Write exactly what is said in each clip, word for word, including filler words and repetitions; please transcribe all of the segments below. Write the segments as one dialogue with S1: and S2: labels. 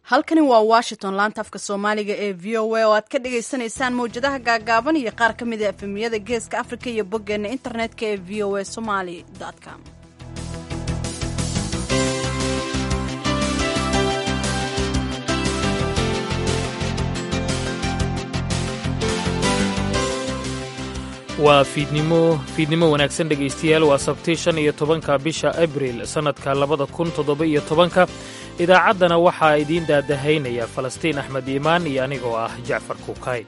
S1: halkani waa Washington, laanta afka Soomaaliga ee V O A oo aad ka dhageysanaysaan mowjadaha gaagaaban iyo qaar ka mid ah efemiyada Geeska Afrika iyo boggeena internetka ee v o a somali dot com.
S2: waa fiidnimo fiidnimo wanaagsan dhegaystayaal. waa sabti shan iyo tobanka bisha abriil sannadka labada kun toddoba iyo tobanka. idaacaddana waxaa idiin daadahaynaya falastiin axmed iimaan iyo anigoo ah jacfar kuukay.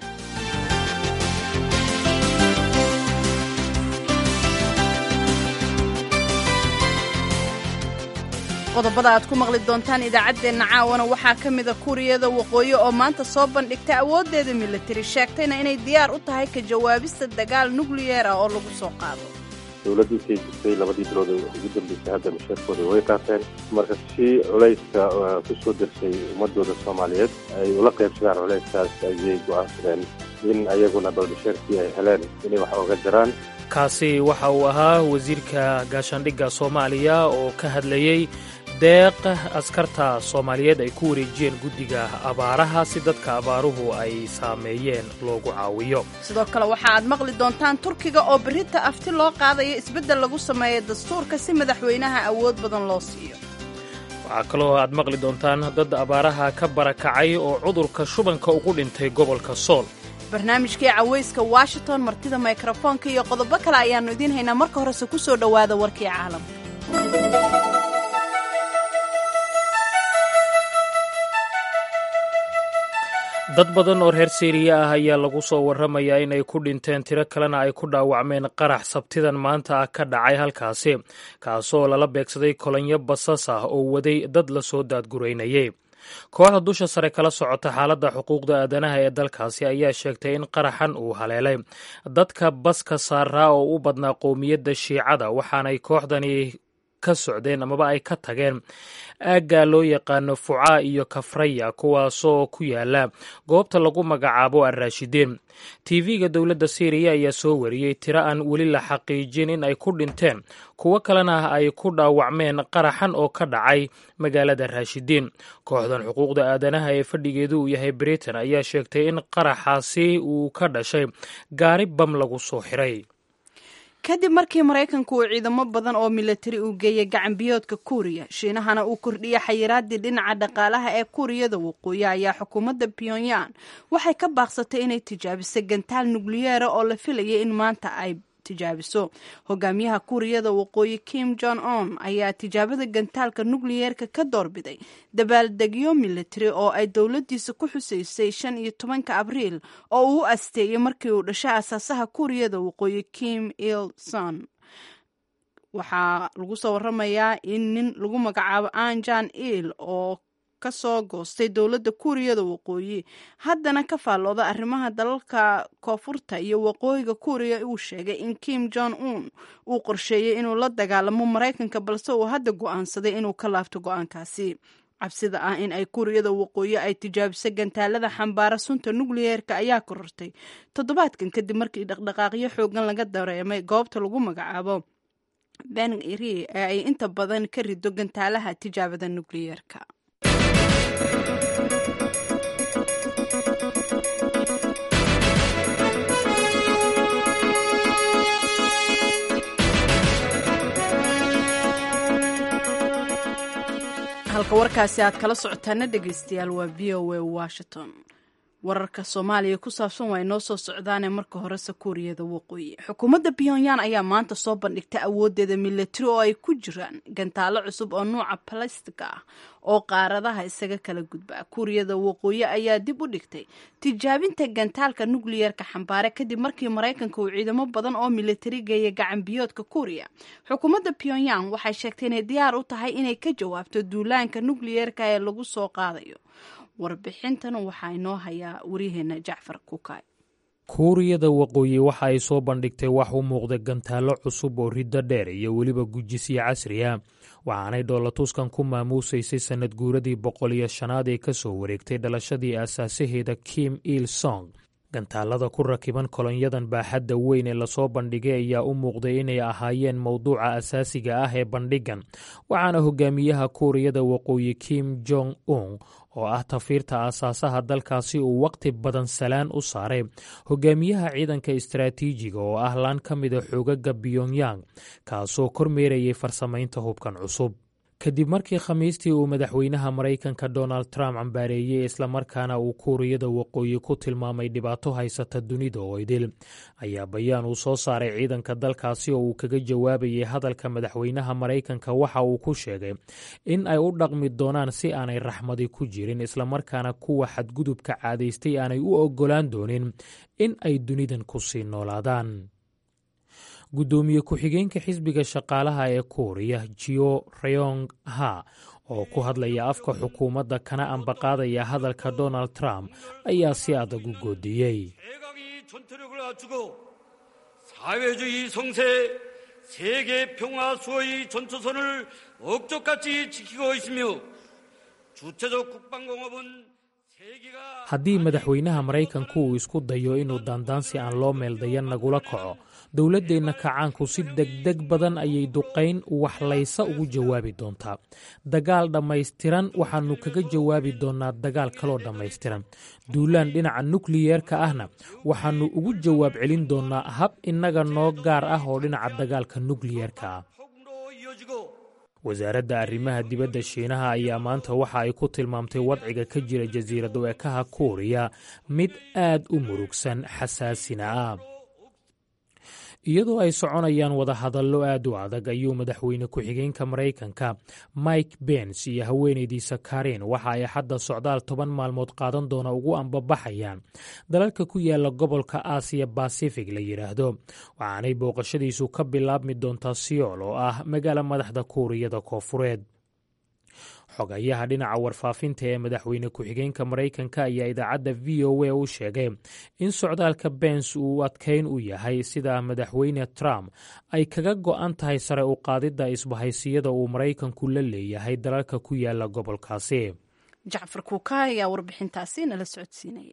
S1: qodobada aad ku maqli doontaan idaacaddeenna caawana waxaa ka mida Kuuriyada Waqooyi oo maanta soo bandhigtay awooddeeda militari, sheegtayna inay diyaar u tahay ka jawaabista dagaal nukliyeer ah oo lagu soo qaado.
S3: dowladdu intay jirtay labadii bilood ugu dambeysay hadda mushaarkooda way qaateen, marka si culayska ku soo dersay ummadooda Soomaaliyeed ay ula qaybsadaan culayskaas ayay go'aansadeen in ayaguna balbashaarkii ay heleen inay wax oga jiraan.
S2: kaasi waxa uu ahaa wasiirka gaashaandhigga Soomaaliya oo ka hadlayay deeq askarta Soomaaliyeed ay ku wareejiyeen guddiga abaaraha si dadka abaaruhu ay saameeyeen loogu caawiyo.
S1: sidoo kale waxa aad maqli doontaan Turkiga oo berita afti loo qaadayo isbeddel lagu sameeyo dastuurka si madaxweynaha awood badan loo siiyo.
S2: waxaa kaloo aad maqli doontaan dad abaaraha ka barakacay oo cudurka shubanka ugu dhintay gobolka Sool.
S1: barnaamijkii cawayska Washington, martida mikrofoonka iyo qodobo kale ayaannu idiin haynaa. marka horese ku soo dhowaada warkii caalamka.
S2: dad badan oo reer Siiriya ah ayaa lagu soo warramayaa inay ku dhinteen, tiro kalena ay ku dhaawacmeen qarax sabtidan maanta ah ka dhacay halkaasi, kaasoo lala beegsaday kolonyo basas ah oo waday dad la soo daadguraynayay. kooxda dusha sare kala socota xaaladda xuquuqda aadanaha ee dalkaasi ayaa sheegtay in qaraxan uu haleelay dadka baska saaraa oo u badnaa qowmiyadda shiicada, waxaanay kooxdani ka socdeen amaba ay ka tageen aagga loo yaqaano Fucaa iyo Kafraya, kuwaasoo ku yaala goobta lagu magacaabo Ar-Raashidiin. tv-ga dowladda Siiriya ayaa soo wariyey tiro aan weli la xaqiijin in ay ku dhinteen, kuwo kalena ay ku dhaawacmeen qaraxan oo ka dhacay magaalada Raashidiin. kooxdan xuquuqda aadanaha ee fadhigeedu uu yahay Britain ayaa sheegtay in qaraxaasi uu ka dhashay gaari bam lagu soo xiray.
S1: kadib markii Maraykanku uu ciidamo badan oo militari u geeyay gacan biyoodka Kuuriya, Shiinahana uu kordhiyay xayiraadii dhinaca dhaqaalaha ee Kuuriyada Waqooyi, ayaa xukuumadda Pyongyang waxay ka baaqsatay inay tijaabiso gantaal nukliyeer oo la filayay in maanta ay tijaabiso. hogaamiyaha Kuuriyada Waqooyi Kim Jong Un ayaa tijaabada gantaalka nukliyeerka ka doorbiday dabaaldegyo militari oo ay dowladdiisa ku xusaysay shan iyo tobanka abriil oo uu asteeyay markii uu dhashay asaasaha Kuuriyada Waqooyi Kim Il Sung. waxaa lagu soo warramayaa in nin lagu magacaabo An Jan Il oo ka soo goostay dowladda Kuuriyada Waqooyi haddana ka faallooda arrimaha dalalka koonfurta iyo waqooyiga Kuuriya uu sheegay in Kim Jong Un uu qorsheeyay inuu la dagaalamo Maraykanka, balse uu hadda go'aansaday inuu ka laabto go'aankaasi. cabsida ah in ay Kuuriyada Waqooyi ay tijaabiso gantaalada xambaara sunta nukliyeerka ayaa korortay toddobaadkan kadib markii dhaqdhaqaaqyo xoogan laga dareemay goobta lagu magacaabo Ben Iri ee ay inta badan ka rido gantaalaha tijaabada nukliyeerka. halka warkaasi aad kala socotaana dhegaystayaal waa V O A Washington. wararka Soomaaliya ku saabsan waa inoo soo socdaanee marka horese Kuuriyada Waqooyi. xukuumadda Pyongyang ayaa maanta soo bandhigtay awooddeeda militari oo ay ku jiraan gantaalo cusub oo nuuca plastic ah oo qaaradaha isaga kala gudba. Kuuriyada Waqooyi ayaa dib u dhigtay tijaabinta gantaalka nukliyeerka xambaare kadib markii Maraykanka uu ciidamo badan oo militari geeyay gacan biyoodka Kuuriya. xukuumadda Pyongyang waxay sheegtay inay diyaar u tahay inay ka jawaabto duulaanka nukliyeerka ee lagu soo qaadayo. warbixintan waxaa inoo hayaa wariyaheena Jacfar Kuukay.
S2: Kuuriyada Waqooyi waxa ay soo bandhigtay wax u muuqda gantaalo cusub oo riddo dheer iyo weliba gujisyo casri ah, waxaanay dhoolatuskan ku maamuusaysay sanad guuradii boqol iyo shanaad ee ka soo wareegtay dhalashadii aasaasaheeda Kim Il Sung. gantaalada ku rakiban kolonyadan baaxadda weyn ee lasoo bandhigay ayaa u muuqday inay ahaayeen mowduuca asaasiga ah ee bandhigan, waxaana hogaamiyaha kuuriyada waqooyi Kim Jong Un oo ah tafiirta aasaasaha dalkaasi uu waqti badan salaan u saaray hogaamiyaha ciidanka istaraatiijiga oo ah laan ka mida xoogaga Pyongyang, kaasoo kormeerayay farsamaynta hubkan cusub. kadib markii khamiistii uu madaxweynaha Maraykanka Donald Trump cambaareeyey islamarkaana uu kuuriyada waqooyi ku tilmaamay dhibaato haysata dunida oo idil, ayaa bayaan uu soo saaray ciidanka dalkaasi oo uu kaga jawaabayay hadalka madaxweynaha Maraykanka waxa uu ku sheegay in ay u dhaqmi doonaan si aanay raxmadi ku jirin, islamarkaana kuwa xadgudubka caadaystay aanay u ogolaan doonin in ay dunidan ku sii noolaadaan. gudoomiye ku-xigeenka xisbiga shaqaalaha ee Kuuriya Jio Ryong Ha oo ku hadlaya afka xukuumadda kana ambaqaadaya hadalka Donald Trump ayaa si adag u goodiyey.
S4: 사회주의 성세, 세계 평화 수호의 전초선을 억적같이 지키고 있으며 주체적 국방공업은
S2: haddii madaxweynaha Maraykanku uu isku dayo inuu daandaansi aan loo meeldayan nagula kaco, dowladdeenna kacaanku si degdeg badan ayay duqayn waxlaysa ugu jawaabi doontaa. dagaal dhammaystiran waxaannu kaga jawaabi doonnaa dagaal kaloo dhammaystiran. duulaan dhinaca nukliyeerka ahna waxaannu ugu jawaab celin doonnaa hab innaga noo gaar ah oo dhinaca dagaalka nukliyeerka ah. wasaaradda arrimaha dibadda Shiinaha ayaa maanta waxa ay ku tilmaamtay wadciga ka jira jasiirada weekaha Kuuriya mid aad u murugsan, xasaasina ah. iyadoo ay soconayaan wadahadallo aad u adag ayuu madaxweyne ku-xigeenka Maraykanka Mike Pence iyo haweenaydiisa Karen waxa ay hadda socdaal toban maalmood qaadan doona ugu ambabaxayaan dalalka ku yaala gobolka Aasiya Pacific la yiraahdo, waxaanay booqashadiisu ka bilaabmi doontaa Seoul oo ah magaalo madaxda Kuuriyada Koofureed. xogayaha dhinaca warfaafinta ee madaxweyne ku-xigeenka Maraykanka ayaa idaacadda V O A u sheegay in socdaalka Pence uu adkayn u yahay sida madaxweyne Trump ay kaga go'an tahay sare u qaadidda isbahaysiyada uu Maraykanku la leeyahay dalalka ku yaala gobolkaasi.
S1: Jacfar Kuuka ayaa warbixintaasi nala socodsiinayay.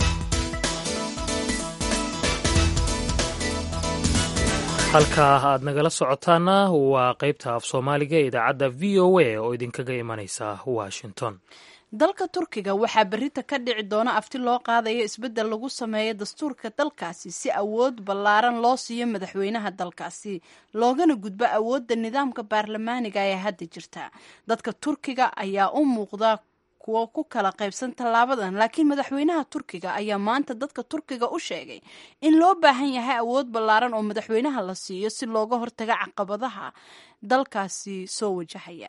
S2: halkaa aad nagala socotaana waa qaybta af Soomaaliga ee idaacadda V O A oo idinkaga imanaysa Washington.
S1: dalka Turkiga waxaa berrita ka dhici doona afti loo qaadayo isbeddel lagu sameeyo dastuurka dalkaasi si awood ballaaran loo siiyo madaxweynaha dalkaasi loogana gudbo awoodda nidaamka baarlamaaniga ee hadda jirta. dadka Turkiga ayaa u muuqda kuwa ku kala qaybsan tallaabadan, laakiin madaxweynaha Turkiga ayaa maanta dadka Turkiga u sheegay in loo baahan yahay awood ballaaran oo madaxweynaha la siiyo si looga hortago caqabadaha dalkaasi soo wajahaya.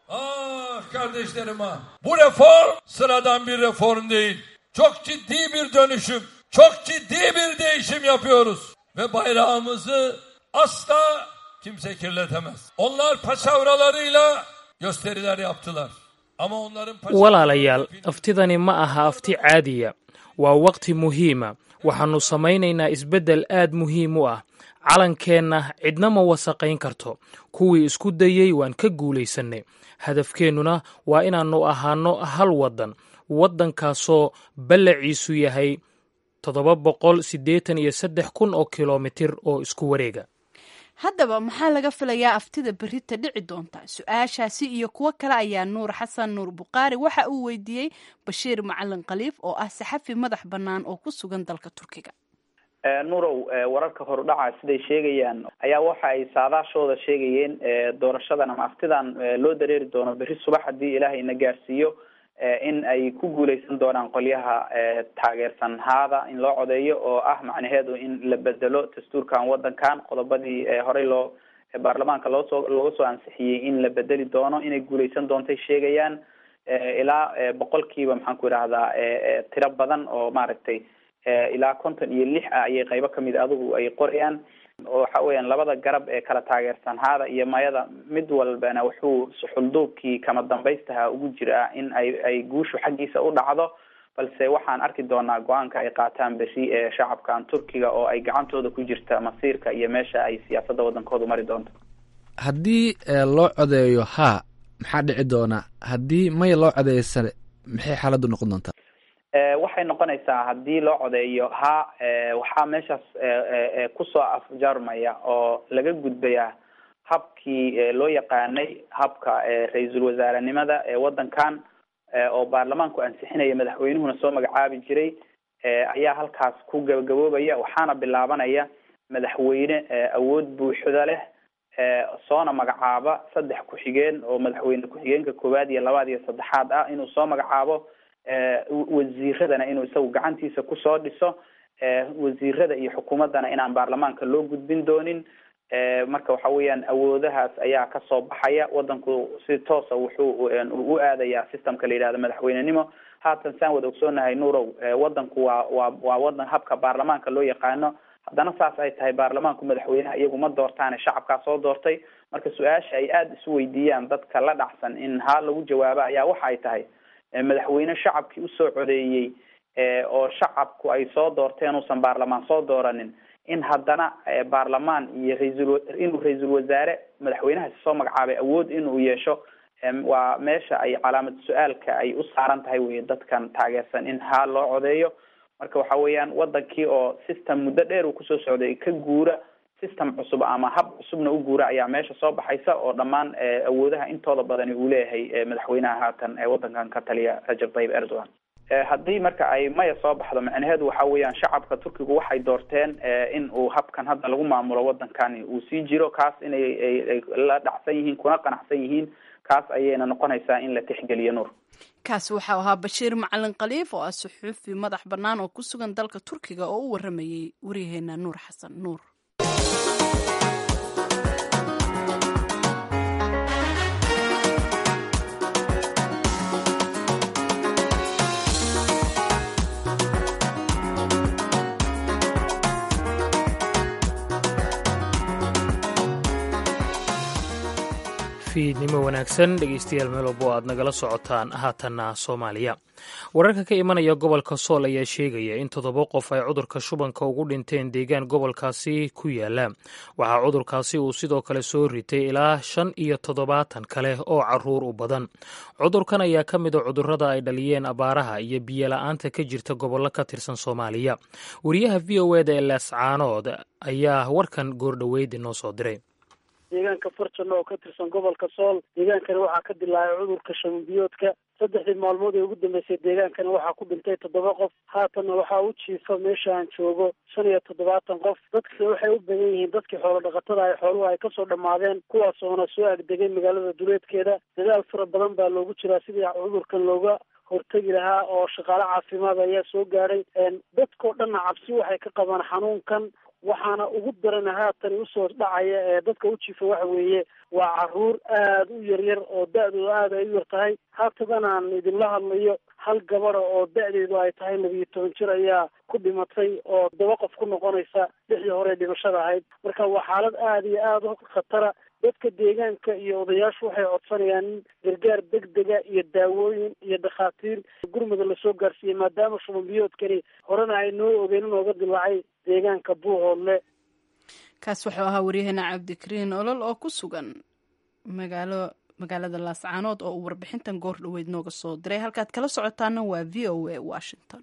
S5: Ah kardeşlerim ha. Bu reform sıradan bir reform değil. Çok ciddi bir dönüşüm, çok ciddi bir değişim yapıyoruz ve bayrağımızı asla kimse kirletemez. Onlar paçavralarıyla gösteriler yaptılar.
S2: walaalayaal, aftidani ma aha afti caadiya, waa waqti muhiima. waxaannu samaynaynaa isbeddel aad muhiim u ah. calankeenna cidna ma wasaqayn karto. kuwii isku dayey waan ka guulaysannay. hadafkeennuna waa inaannu ahaanno hal waddan, waddankaasoo ballaciisu yahay toddoba boqol siddeetan iyo saddex kun oo kilomitir oo isku wareega.
S1: haddaba maxaa laga filayaa aftida berrita dhici doonta? su-aashaasi iyo kuwo kale ayaa Nuur Xasan Nuur Buqaari waxa uu weydiiyey Bashiir Macalin Khaliif oo ah saxafi madax bannaan oo ku sugan dalka Turkiga.
S6: nuurow wararka horudhaca siday sheegayaan ayaa waxa ay saadaashooda sheegayeen doorashadan ama aftidan loo dareeri doono berri subax haddii ilaahay na gaarsiiyo in ay ku guuleysan doonaan qolyaha taageersan haada in loo codeeyo oo ah macnaheedu in la bedelo dastuurkan wadankan qodobadii horey loo baarlamaanka loo soo looga soo ansixiyey in la bedeli doono inay guuleysan doontay sheegayaan ilaa boqolkiiba maxaan ku idhahdaa tiro badan oo maaragtay ilaa konton iyo lix ah ayay qaybo kamid adigu ay qorayaan oo waxa weeyaan labada garab ee kala taageersan haada iyo mayada mid walbana wuxuu xulduubkii kama dambaystaha ugu jira in ay ay guushu xaggiisa u dhacdo, balse waxaan arki doonaa go-aanka ay qaataan berri ee shacabkan Turkiga oo ay gacantooda ku jirta masiirka iyo meesha ay siyaasadda wadankoodu mari doonto.
S7: haddii loo codeeyo ha maxaa dhici doona? haddii may loo codeeyo sare maxay xaaladdu noqon doontaa?
S6: waxay noqonaysaa haddii loo codeeyo ha waxaa meeshaas kusoo afjarmaya oo laga gudbaya habkii loo yaqaanay habka ra-iisul wasaarenimada ee wadankan oo baarlamaanku ansixinaya madaxweynuhuna soo magacaabi jiray ayaa halkaas ku gabagaboobaya waxaana bilaabanaya madaxweyne awood buuxda leh soona magacaaba saddex ku-xigeen oo madaxweyne ku-xigeenka koowaad iyo labaad iyo saddexaad ah inuu soo magacaabo wasiiradana inuu isagu gacantiisa kusoo dhiso wasiirada iyo xukuumaddana inaan baarlamaanka loo gudbin doonin marka waxa weeyaan awoodahaas ayaa kasoo baxaya wadanku si toosa wuxuu u aadayaa systemka la yidhahdo madaxweynenimo haatan saan wada ogsoonahay nuurow wadanku waa waa waa wadan habka baarlamaanka loo yaqaano haddana saas ay tahay baarlamaanku madaxweynaha iyagu ma doortaane shacabkaa soo doortay marka su-aasha ay aada isu weydiiyaan dadka la dhacsan in ha lagu jawaabo ayaa waxa ay tahay madaxweyne shacabkii usoo codeeyey oo shacabku ay soo doorteen uusan baarlamaan soo dooranin in haddana baarlamaan iyo raisal inuu ra-iisul wasaare madaxweynahaasi soo magacaabay awood inuu yeesho waa meesha ay calaamad su-aalka ay u saaran tahay wey dadkan taageersan in ha loo codeeyo marka waxa weeyaan wadankii oo system muddo dheer uu kusoo socday ka guura system cusub ama hab cusubna u guura ayaa meesha soo baxaysa oo dhammaan awoodaha intooda badani uu leeyahay madaxweynaha haatan ee wadankan ka taliya Rajab Tayyip Erdogan haddii marka ay maya soo baxdo macnaheedu waxa weeyaan shacabka Turkigu waxay doorteen in uu habkan hadda lagu maamulo wadankani uu sii jiro kaas inay la dhacsan yihiin kuna qanacsan yihiin kaas ayayna noqonaysaa in la tixgeliyo nuur
S1: kaas waxa ahaa Bashiir Macalin Khaliif oo ah suxufi madax bannaan oo ku sugan dalka Turkiga oo u waramayay wariyaheena Nuur Xasan Nuur
S2: fiidnimo wanaagsan dhegeystayaal meel walbo aad nagala socotaan haatanna Soomaaliya wararka ka imanaya gobolka Sool ayaa sheegaya in toddoba qof ay cudurka shubanka ugu dhinteen deegaan gobolkaasi ku yaala waxaa cudurkaasi uu sidoo kale soo ritay ilaa shan iyo toddobaatan kale oo caruur u badan cudurkan ayaa ka mid ah cudurrada ay dhaliyeen abaaraha iyo biyo la'aanta ka jirta gobollo ka tirsan Soomaaliya wariyaha V O A da Laascaanood ayaa warkan goordhaweyd noo soo diray
S8: deegaanka Farjano oo ka tirsan gobolka Sool deegaankani waxaa ka dilaacay cudurka shuban biyoodka saddexdii maalmood ee ugu dambeysay deegaankani waxaa ku dhintay toddoba qof haatan waxaa u jiifa meesha aan joogo shan iyo toddobaatan qof dadka waxay u badan yihiin dadkii xoolo dhaqatada ay xooluhu ay kasoo dhammaadeen kuwaas oona soo agdegay magaalada duleedkeeda dadaal fara badan baa loogu jiraa sidii cudurkan looga hortegi lahaa oo shaqaale caafimaad ayaa soo gaadhay dadkoo dhanna cabsi waxay ka qabaan xanuunkan waxaana ugu daran haatan usoo dhacaya ee dadka u jiifa waxa weeye waa caruur aada u yaryar oo da-dooda aada ay u yar tahay haatadan aan idinla hadlayo hal gabada oo da-deedu ay tahay labiyo toban jir ayaa ku dhimatay oo daba qof ku noqonaysa lixdii hore dhimashada ahayd marka waa xaalad aada iyo aada u khatara dadka deegaanka iyo odayaashu waxay codsanayaan in gargaar degdega iyo daawooyin iyo dhakhaatiir gurmada lasoo gaarsiiyey maadaama shuban biyoodkani horena ay noo ogeen inooga dilaacay deegaanka Buuhoodle
S1: kaas wuxuu ahaa wariyaheena Cabdikariin Olol oo ku sugan magaalo magaalada Laascaanood oo uu warbixintan goor dhaweyd nooga soo diray halkaad kala socotaana waa V O A Washington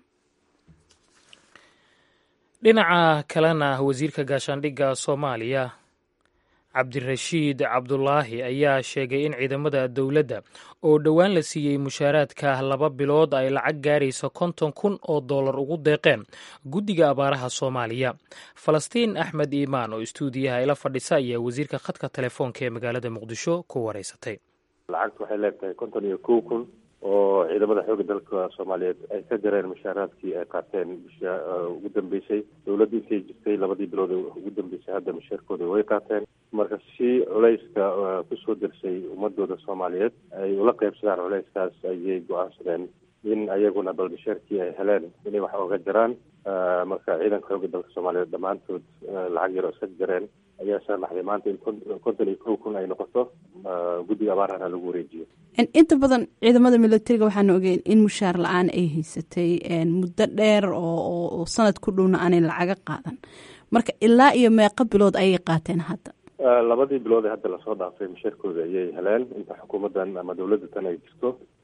S2: dhinaca kalena wasiirka gaashaandhigga Soomaaliya cabdirashiid cabdulaahi ayaa sheegay in ciidamada dowladda oo dhowaan la siiyey mushaaraadka laba bilood ay lacag gaaraysa konton kun oo dollar ugu deeqeen guddiga abaaraha Soomaaliya Falastiin Axmed Iimaan oo istuudiyaha ila fadhisa ayaa wasiirka khadka telefoonka ee magaalada Muqdisho ku wareysatay
S3: lacagtu waxay leedahay konton iyo kow kun oo ciidamada xoogga dalka Soomaaliyeed ay ka jareen mushaaraadkii ay qaateen bisha ugu dambeysay dowladda intay jirtay labadii bilood ugu dambeysay hadda mushaarkooda way qaateen marka si culayska kusoo dirsay ummadooda Soomaaliyeed ay ula qaybsadaan culayskaas ayay go'aansadeen in ayaguna bal mushaarkii ay heleen inay wax uga jaraan marka ciidanka xoogga dalka Soomaaliyeed dhammaantood lacag yar oo iska jareen ayaa saamaxday maanta in konton iyo kow kun ay noqoto guddiga abaarahana lagu wareejiyo
S1: inta badan ciidamada militariga waxaan ogeyn in mushaar la-aan ay haysatay muddo dheer oo sanad ku dhowna aanay lacaga qaadan marka ilaa iyo meeqa bilood ayay qaateen hadda
S3: labadii bilood ee hadda lasoo dhaafay mushaarkooda ayay heleen inta xukuumaddan ama dowladda tan ay jirto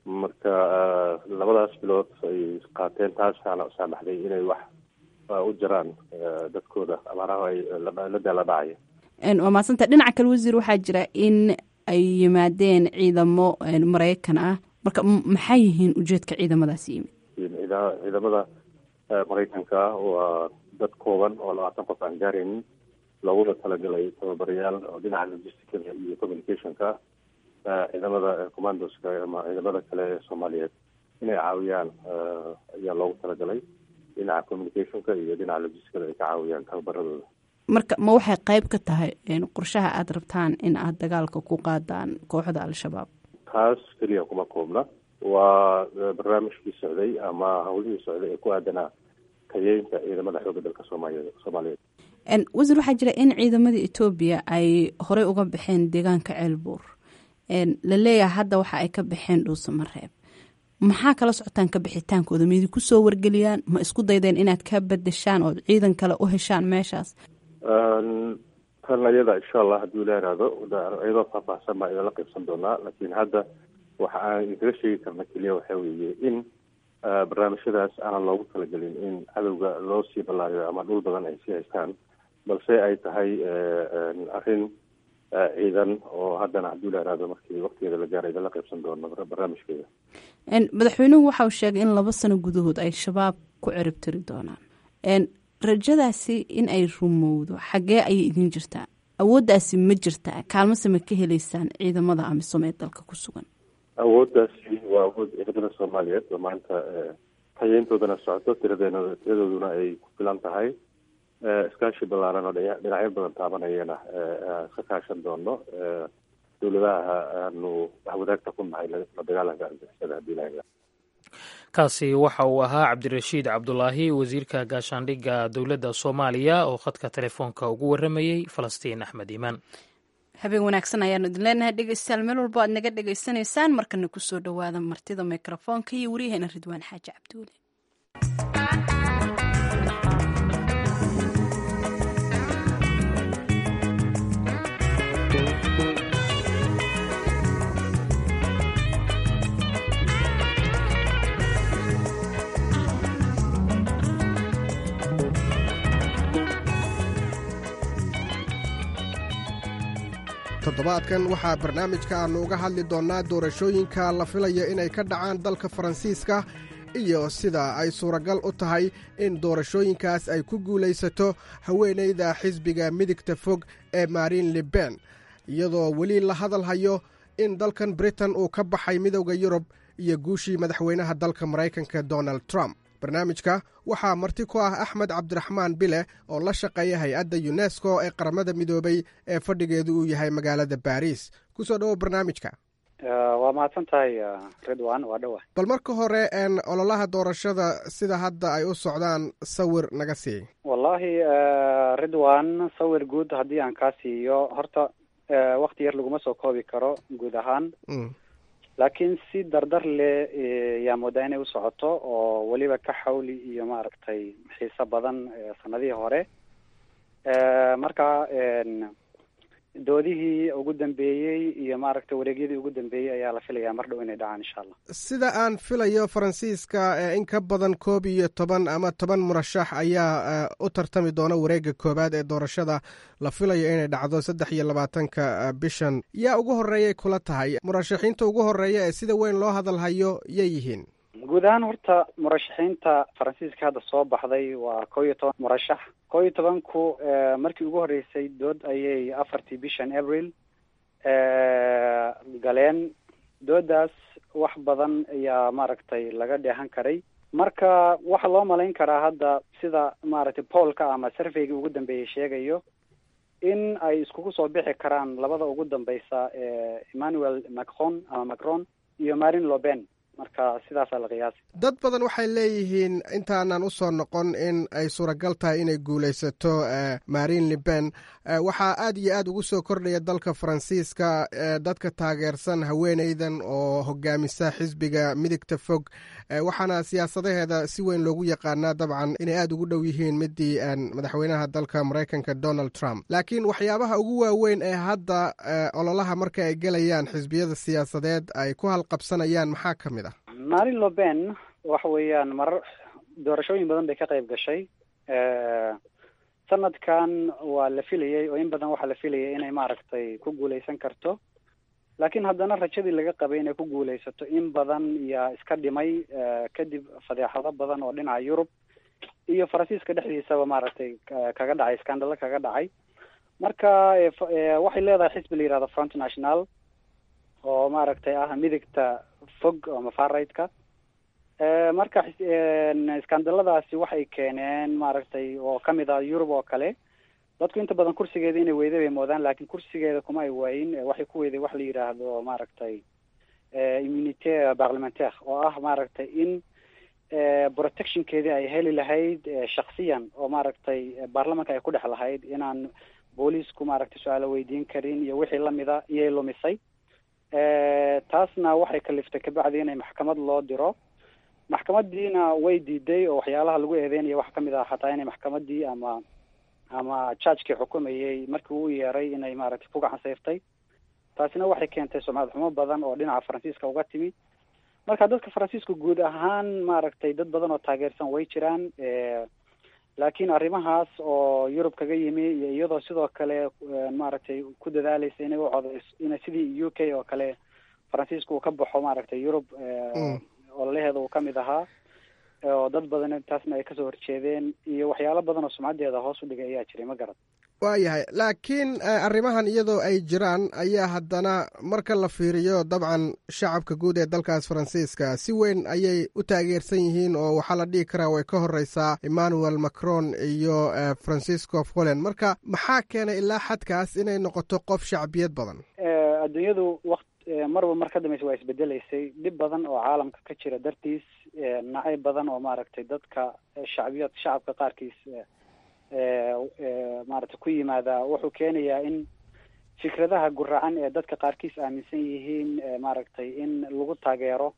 S3: marka labadaas bilood ay qaateen taasaana saamaxday inay wax u jiraan dadkooda abaaraha ay la daala dhacaya.
S1: waa mahadsanta. dhinaca kale wasiir, waxaa jira in ay yimaadeen ciidamo maraykan ah, marka maxay yihiin ujeedka ciidamadaas yimid?
S3: ciidamada maraykanka ah waa dad kooban oo labaatan qof aan gaaraynin, looguna talagalay tababarayaal oo dhinaca logisticada iyo communicationka ciidamada commandoska ama ciidamada kale ee soomaaliyeed inay caawiyaan ayaa loogu talagalay dhinaca communicationka iyo dhinaca logisticada ay ka caawiyaan tababaradooda.
S1: marka ma waxay qayb ka tahay qorshaha aada rabtaan in aada dagaalka ku qaadaan kooxda al-shabaab?
S3: taas keliya kuma koobna, waa barnaamijkii socday ama hawlihii socday ee ku aadanaa tayeynta ciidamada xoogga dalka soomaaliyeed soomaaliyeed
S1: wasiir, waxaa jira in ciidamada etoobiya ay horey uga baxeen deegaanka ceelbuur, la leeyahay hadda waxa ay ka baxeen dhuusamareeb. maxaa kala socotaan ka bixitaankooda? ma idinku soo wargeliyaan? ma isku daydeen inaad ka bedeshaan oo ciidan kale u heshaan meeshaas?
S3: tan ayada insha allah haddii la yaraado iyadoo faahfaahsan baa idinla qaybsan doonaa, laakiin hadda waxa aan idinkaga sheegi karna keliya waxaa weeye in barnaamijyadaas aanan loogu talagelin in cadowga loo sii ballaariyo ama dhul badan ay sii haystaan, balse ay tahay arrin ciidan oo haddana haddii la yaraado markii waqtigeeda la gaara idinla qaybsan doono barnaamijkeeda.
S1: madaxweynuhu waxa uu sheegay in laba sano gudahood ay shabaab ku cirib tiri doonaan. rajadaasi in ay rumowdo xaggee ayay idin jirtaa? awooddaasi ma jirtaa? kaalmase ma ka helaysaan ciidamada amisom ee dalka ku sugan?
S3: awooddaasi waa awood ciidamada soomaaliyeed oo maanta tayeyntoodana socoto, tiradeena tiradooduna ay ku filan tahay, iskaashi ballaaran oo dhinacyo badan taabanayana iska kaashan doono dowladaha aanu wax wadaagta ku nahay la dagaalanka argagixisada haddii la hela.
S2: kaasi waxa uu ahaa cabdirashiid cabdulaahi, wasiirka gaashaandhigga dowladda soomaaliya oo khadka telefoonka ugu waramayey falastiin axmed iimaan.
S1: habeen wanaagsan ayaanu idin leenahay dhegeystayaal, meel walbo aad naga dhegeysanaysaan. markana kusoo dhawaada martida mikrofoonka iyo wariyaheena ridwaan xaaji cabduule.
S9: toddobaadkan waxaa barnaamijka aannu uga hadli doonnaa doorashooyinka la filaya inay ka dhacaan dalka faransiiska iyo sida ay suuragal u tahay in doorashooyinkaas ay ku guulaysato haweenayda xisbiga midigta fog ee marin le pen, iyadoo weli la hadal hayo in dalkan britain uu ka baxay midowda yurub iyo guushii madaxweynaha dalka maraykanka donald trump. barnaamijka waxaa marti ku ah axmed cabdiraxmaan bile oo la shaqeeya hay-adda yunesko ee qaramada midoobay ee fadhigeedu uu yahay magaalada baris. kusoo dhawo barnaamijka.
S10: waa mahadsan tahay ridwan, waa dhawa.
S9: bal marka hore n ololaha doorashada sida hadda ay u socdaan sawir naga sii.
S10: wallahi ridwan, sawir guud haddii aan kaa siiyo, horta wakti yar laguma soo koobi karo guud ahaan, laakiin si dardar leh yaa moodaa inay u socoto oo weliba ka xawli iyo maaragtay xiiso badan sanadihii hore. marka doodihii ugu dambeeyey iyo maaragtay wareegyadii ugu dambeeyey ayaa la filayaa mar dhow inay dhacaan insha allah.
S9: sida aan filayo faransiiska in ka badan koob iyo toban ama toban murashax ayaa u tartami doona wareega koowaad ee doorashada la filayo inay dhacdo saddex iyo labaatanka bishan. yaa ugu horreeyay kula tahay murashaxiinta ugu horreeya ee sida weyn loo hadal hayo yay yihiin?
S10: guud ahaan horta murashaxiinta faransiiska hadda soo baxday waa koo iyo toban murashax. koo iyo tobanku markii ugu horreysay dood ayay afartii bishan abril galeen. doodaas wax badan ayaa maaragtay laga dheehan karay. marka waxaa loo malayn karaa hadda sida maaragtay poolka ama surveyga ugu dambeeyay sheegayo in ay iskugu soo bixi karaan labada ugu dambeysa emmanuel macron ama macron iyo marin le pen. marka sidaasaa la qiyaasay.
S9: dad badan waxay leeyihiin intaanan usoo noqon in ay suuragal tahay inay guulaysato Marine Le Pen. waxaa aad iyo aad ugu soo kordhaya dalka Faransiiska dadka taageersan haweeneydan oo hogaamisa xisbiga midigta fog, waxaana siyaasadaheeda si weyn loogu yaqaanaa dabcan inay aad ugu dhow yihiin midii madaxweynaha dalka Mareykanka Donald Trump. laakiin waxyaabaha ugu waaweyn ee hadda ololaha marka ay gelayaan xisbiyada siyaasadeed ay ku halqabsanayaan maxaa ka mid ah?
S10: Marine Le Pen waxa weeyaan marar doorashooyin badan bay ka qayb gashay. sanadkan waa la filayay oo in badan waxaa la filayay inay maaragtay ku guuleysan karto, laakiin haddana rajadii laga qabay inay ku guuleysato in badan yaa iska dhimay kadib fadeexado badan oo dhinaca Yurub iyo Faransiiska dhexdiisaba maaragtay kaga dhacay, iskandalo kaga dhacay. marka waxay leedahay xisbi la yidhahdo Front National oo maaragtay ah midigta fog ama far right-ka. marka iskandaladaasi waxay keeneen maaragtay oo kamid ah Yurub oo kale, dadku inta badan kursigeeda inay weyday bay moodaan, laakiin kursigeeda kuma ay waayin. waxay ku weyday wax la yidhaahdo maaragtay immunité parlementaire oo ah maaragtay in protectionkeedii ay heli lahayd shaksiyan oo maaragtay baarlamanka ay ku dhex lahayd, inaan booliisku maaragtay su-aalo weydiin karin iyo wixii lamida iyay lumisay. taasna waxay kaliftay kabacdi inay maxkamad loo diro. maxkamadiina way diiday oo waxyaalaha lagu eedeynaya waxa kamid ah xataa inay maxkamadii ama ama judge-kii xukumayay markii uu yeeray inay maaragtay ku gacan sayftay. taasina waxay keentay sumcad xumo badan oo dhinaca Faransiiska uga timi. marka dadka Faransiiska guud ahaan maaragtay dad badan oo taageersan way jiraan, laakiin arrimahaas oo Yurub kaga yimi iyo iyadoo sidoo kale maaragtay ku dadaalaysa inay u codeyso inay sidii U K oo kale Faransiiska uu ka baxo maaragtay Yurub ololaheeda uu kamid ahaa, oo dad badan taasna ay kasoo horjeedeen iyo waxyaalo badan oo sumcadeeda hoos u dhigay ayaa jiray. ma garad
S9: waayahay, laakiin arrimahan iyadoo ay jiraan ayaa haddana marka la fiiriyo dabcan shacabka guud ee dalkaas Faransiiska si weyn ayay u taageersan yihiin oo waxaa la dhihi karaa way ka horeysaa Emmanuel Macron iyo Francisco Hollande. marka maxaa keenay ilaa xadkaas inay noqoto qof shacbiyad badan?
S10: adduunyadu waqt marba mar ka dambaysa waa isbedelaysay. dhib badan oo caalamka ka jira dartiis, nacayb badan oo maaragtay dadka shacbiyad shacabka qaarkiis maaragtay ku yimaada wuxuu keenayaa in fikradaha guracan ee dadka qaarkiis aaminsan yihiin maaragtay in lagu taageero.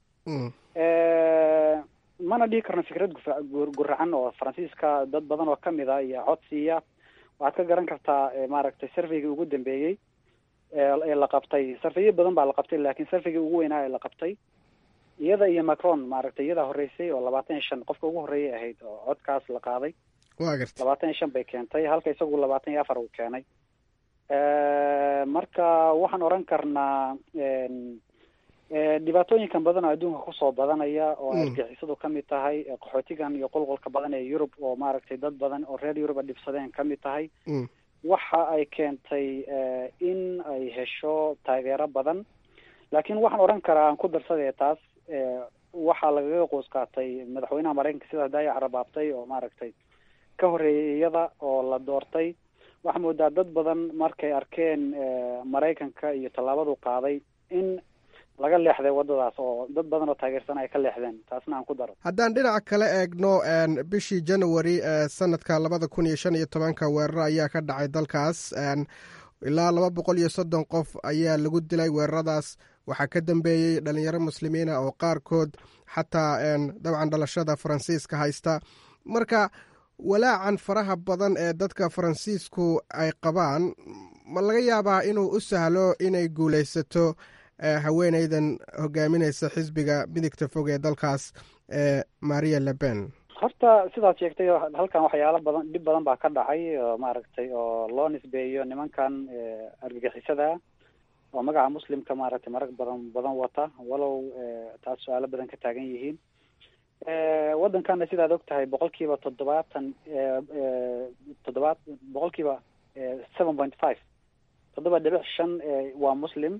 S10: mana dhihi karno fikrad guracan oo Faransiiska dad badan oo kamid ah iyo codsiya. waxaad ka garan kartaa maaragtay surveygii ugu dambeeyey ee la qabtay. surveyo badan baa la qabtay, laakiin surveygii ugu weynaa ee la qabtay iyada iyo Macron maaragtay iyadaa horeysay oo labaatan iyo shan qofka ugu horreeyay ahayd oo codkaas la qaaday.
S9: waa gartay
S10: labaatan iyo shan bay keentay, halka isagu labaatan iyo afar uu keenay. marka waxaan oran karnaa dhibaatooyinkan badan oo adduunka kusoo badanaya oo argixisadu kamid tahay, qaxootigan iyo qulqulka badan ee Yurub oo maaragtay dad badan oo reer Yurub dhibsadeen kamid tahay, waxa ay keentay in ay hesho taageero badan. laakiin waxaan oran karaa aan ku darsadee taas waxaa lagaga qoys qaatay madaxweynaha Mareykanka sida daaya carabaabtay oo maaragtay ka horeeyay iyada oo la doortay. waxaa moodaa dad badan markay arkeen Mareykanka iyo tallaabadu qaaday in laga leexday wadadaas oo dad badan oo taageersan ay ka leexdeen. taasna aan ku daro.
S9: haddaan dhinaca kale eegno bishii January sanadka labada kun iyo shan iyo tobanka weerar ayaa ka dhacay dalkaas. ilaa laba boqol iyo soddon qof ayaa lagu dilay weeraradaas. waxaa ka dambeeyey dhalinyaro muslimiina oo qaarkood xataa dabcan dhalashada Faransiiska haysta. marka walaacan faraha badan ee dadka Faransiisku ay qabaan ma laga yaabaa inuu u sahlo inay guulaysato haweeneydan hogaaminaysa xisbiga midigta fog ee dalkaas Marine Le Pen?
S10: horta sidaad sheegtay halkan waxyaalo badan dhib badan baa ka dhacay oo maaragtay oo loo nisbeeyo nimankan argagixisada oo magaca muslimka maaragtay marag badan badan wata, walow taas su-aalo badan ka taagan yihiin. waddankana sidaad og tahay boqolkiiba toddobaatan toddobaad boqolkiiba seven point five toddoba dhibic shan waa muslim.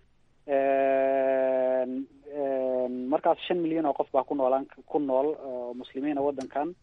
S10: markaas shan milyan oo qof baa ku noolaan ku nool oo muslimiina waddankan.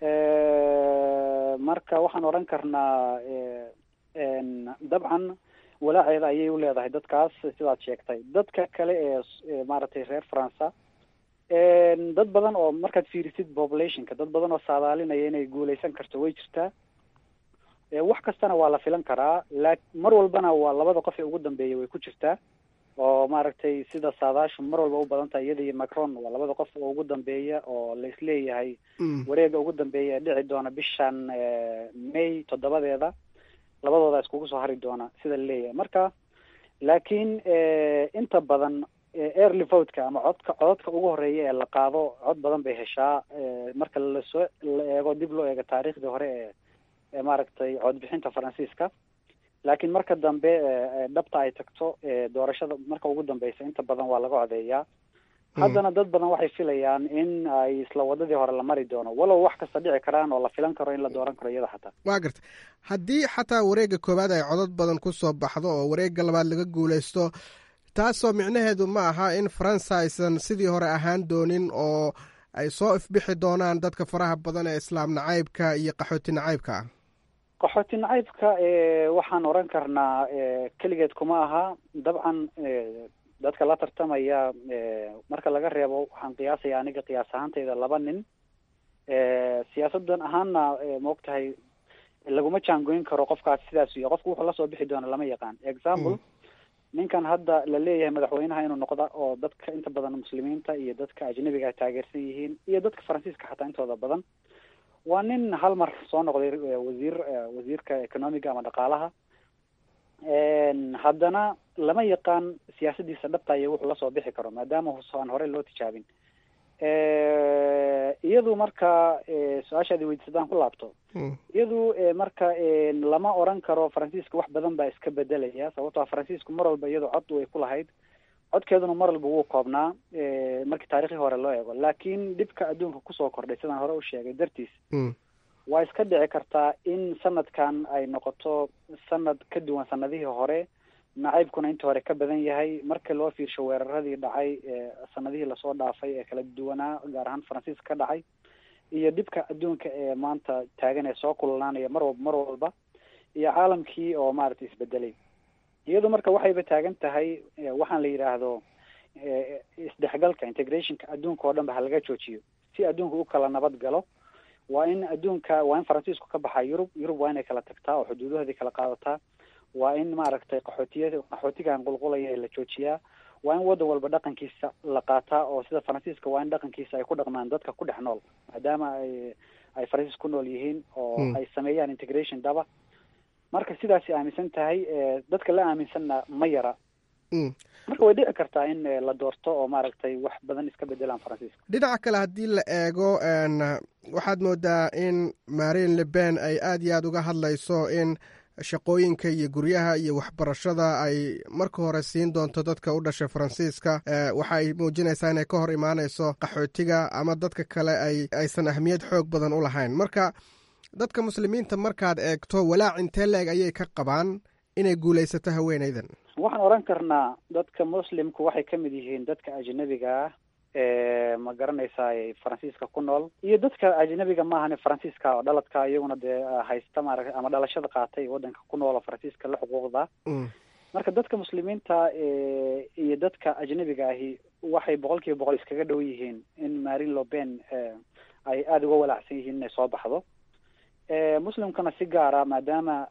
S10: marka waxaan oran karnaa dabcan walaaceeda ayay u leedahay dadkaas sidaad sheegtay. dadka kale ee maaragtay reer faransa dad badan oo markaad fiirisid populationka dad badan oo saadaalinaya inay guuleysan karto way jirtaa. wax kastana waa la filan karaa, laakiin mar walbana waa labada qof ee ugu dambeeya way ku jirtaa oo maaragtay sida saadaashu mar walba u badan tahay. iyada iyo Macron waa labada qof oo ugu dambeeya oo la isleeyahay wareega ugu dambeeya ee dhici doona bishan May toddobadeeda labadooda iskugu soo hari doona sida la leeyahay. marka laakiin inta badan early vote-ka ama codka codadka ugu horeeya ee la qaado cod badan bay heshaa marka la soo la eego dib loo eego taariikhdii hore ee ee maaragtay codbixinta Faransiiska. laakiin marka dambe dhabta ay tagto doorashada marka ugu dambeysa inta badan waa laga codeeyaa. haddana dad badan waxay filayaan in ay isla wadadii hore la mari doono, walow wax kasta dhici karaan oo la filan karo in la dooran karo iyada xataa.
S9: waa garta haddii xataa wareegga koowaad ay codad badan ku soo baxdo oo wareegga labaad laga guuleysto, taasoo micnaheedu ma aha in faransa aysan sidii hore ahaan doonin oo ay soo ifbixi doonaan dadka faraha badan ee islaam nacaybka iyo qaxooti nacaybka ah.
S10: qaxooti nacaybka waxaan oran karnaa keligeed kuma aha. dabcan dadka la tartamaya marka laga reebo waxaan qiyaasaya aniga qiyaas ahaantayda laba nin. siyaasadan ahaana maogtahay laguma jaangoyn karo qofkaas sidaas iyo qofku wuxuu lasoo bixi doona lama yaqaan. example ninkan hadda la leeyahay madaxweynaha inuu noqda oo dadka inta badan muslimiinta iyo dadka ajnabiga ay taageersan yihiin iyo dadka faransiiska xataa intooda badan waa nin hal mar soo noqday wasiir wasiirka economiga ama dhaqaalaha. haddana lama yaqaan siyaasadiisa dhabta iyo wuxuu lasoo bixi karo maadaama aan hore loo tijaabin. iyadu marka su-aashaadi weydiisadaan ku laabto iyadu marka lama oran karo faransiiska wax badan baa iska bedelaya, sababtoo a faransiisku mar walba iyadu cod way ku lahayd, codkeeduna mar walba wuu koobnaa markii taarikhii hore loo eego. laakiin dhibka adduunka kusoo kordhay sidaan hore u sheegay dartiis waa iska dhici kartaa in sanadkan ay noqoto sanad ka duwan sanadihii hore, nacaybkuna inta hore ka badan yahay marka loo fiirsho weeraradii dhacay sanadihii lasoo dhaafay ee kala duwanaa gaar ahaan faransiiska ka dhacay iyo dhibka adduunka ee maanta taagan ee soo kululaanaya mar walba mar walba iyo caalamkii oo maaragtay isbedelay. iyadu marka waxayba taagan tahay waxaan la yidhaahdo isdhexgalka integrationka adduunka oo dhan ba ha laga joojiyo si adduunka u kala nabad galo. waa in adduunka waa in faransiisku ka baxaa yurub yurub waa inay kala tagtaa oo xuduudahoodii kala qaadataa. waa in maaragtay qaxootiya qaxootigan qulqulaya ee la joojiyaa. waa in waddan walba dhaqankiisa la qaataa oo sida faransiiska waa in dhaqankiisa ay ku dhaqmaan dadka ku dhex nool maadaama ay ay faransiis ku nool yihiin oo ay sameeyaan integration dhaba. marka sidaasi aaminsan tahay dadka la aaminsanna ma yara. marka way dhici kartaa in la doorto oo maaragtay wax badan iska bedelaan faransiiska.
S9: dhinaca kale haddii la eego waxaad moodaa in Marine Le Pen ay aad iyo aad uga hadlayso in shaqooyinka iyo guryaha iyo waxbarashada ay marka hore siin doonto dadka u dhashay faransiiska. waxa ay muujinaysaa inay ka hor imaanayso qaxootiga ama dadka kale ay aysan ahmiyad xoog badan u lahayn. marka dadka muslimiinta markaad eegto walaac intee leeg ayay ka qabaan inay guulaysato haweeneydan?
S10: waxaan oran karnaa dadka muslimku waxay ka mid yihiin dadka ajnabiga ah ee ma garanaysaa faransiiska ku nool iyo dadka ajnabiga maahane faransiiska oo dhaladka iyaguna dee haysta maaragtay ama dhalashada qaatay waddanka ku nool oo faransiiska la xuquuqda. marka dadka muslimiinta iyo dadka ajnabiga ahi waxay boqol kiiba boqol iskaga dhow yihiin in Marine Le Pen ay aada uga walaacsan yihiin inay soo baxdo. muslimkana si gaara maadaama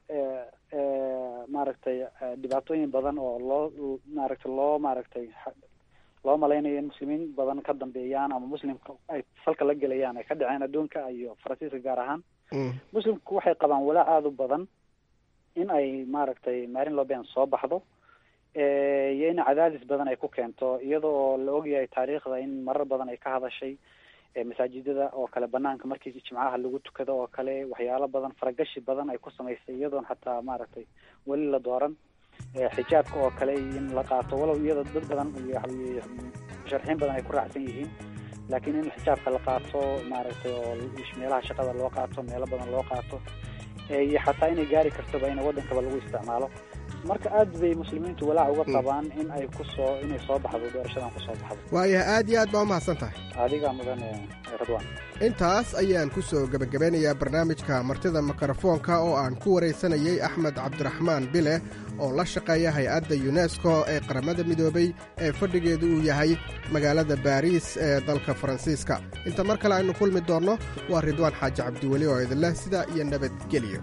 S10: maaragtay dhibaatooyin badan oo loo maaragtay loo maaragtay loo malaynayo in muslimiin badan ka dambeeyaan ama muslimka ay salka la gelayaan ay ka dhaceen adduunka iyo faransiiska gaar ahaan. muslimku waxay qabaan walaac aada u badan in ay maaragtay Marine Le Pen soo baxdo iyo in cadaadis badan ay ku keento iyada oo la ogyahay taariikhda in marar badan ay ka hadashay masaajidada oo kale banaanka markii jimcaha lagu tukado oo kale waxyaalo badan faragashi badan ay ku samaysay iyadoon xataa maaragtay weli la dooran. xijaabka oo kale in la qaato walow iyada dad badan iyo sharxiin badan ay ku raacsan yihiin, laakiin in xijaabka la qaato maaragtay oo meelaha shaqada loo qaato meelo badan loo qaato iyo xataa inay gaari kartoba in waddankaba lagu isticmaalo. marka aad bay muslimiintu walaac uga qabaan in ay kusoo inay soo baxdo doorashadan kusoo baxdo.
S9: waayahay aad iyo aad baa umahadsan tahay.
S10: adiga mudan Radwan.
S9: intaas ayaan ku soo gabagabeynayaa barnaamijka martida mikrofoonka oo aan ku waraysanayay axmed cabdiraxmaan bile oo la shaqeeya hay-adda yunesko ee qaramada midoobay ee fadhigeedu uu yahay magaalada baariis ee dalka faransiiska. inta mar kale aynu kulmi doonno waa ridwaan xaaji cabdiweli oo idinleh sidaa iyo nabadgelyo.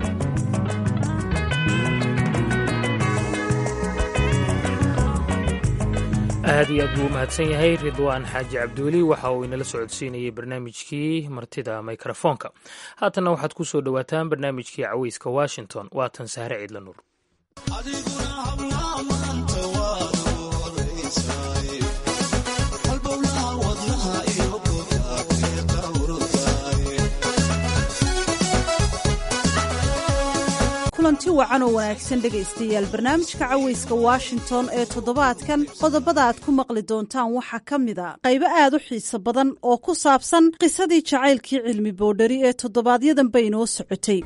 S2: aad iyo aad buu u mahadsan yahay ridwaan xaaji cabdiweli waxa uu inala socodsiinayey barnaamijkii martida mikrofoonka. haatanna waxaad ku soo dhowaataan barnaamijkii cawayska washington waatan sahre ciidla nuur.
S1: kulanti wacan oo wanaagsan dhegaystayaal barnaamijka cawayska washington ee toddobaadkan qodobada aad ku maqli doontaan waxaa ka mid a qaybo aad u xiiso badan oo ku saabsan qisadii jacaylkii cilmi boodhari ee toddobaadyaddan bay inoo socotay.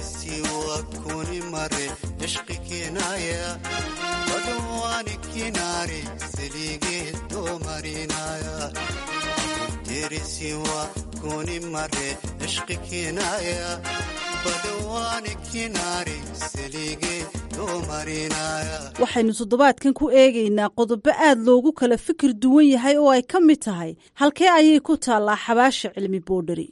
S1: waxaynu toddobaadkan ku eegaynaa qodobo aad loogu kala fikir duwan yahay oo ay ka mid tahay halkee ayay ku taallaa xabaasha cilmi boodhari.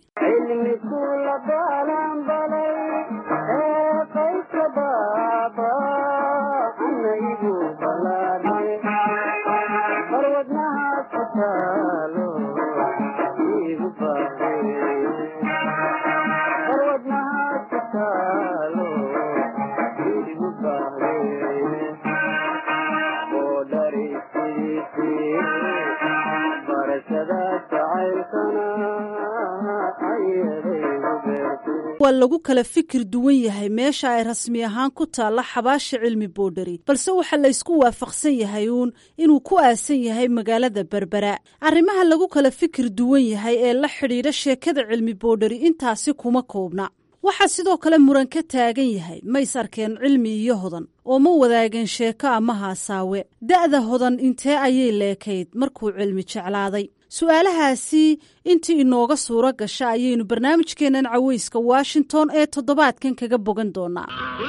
S1: waa lagu kala fikir duwan yahay meesha ay rasmi ahaan ku taalla xabaasha cilmi boodhari, balse waxaa la ysku waafaqsan yahay uun inuu ku aasan yahay magaalada berbera. arrimaha lagu kala fikir duwan yahay ee la xidhiidha sheekada cilmi boodhari intaasi kuma koobna. waxaa sidoo kale muran ka taagan yahay ma is arkeen cilmi iyo hodan oo ma wadaageen sheeko ama haasaawe. da'da hodan intee ayay leekayd markuu cilmi jeclaaday? su-aalahaasi intii inooga suuro gasha ayaynu barnaamijkeennan cawayska washington ee toddobaadkan kaga bogan doonaa.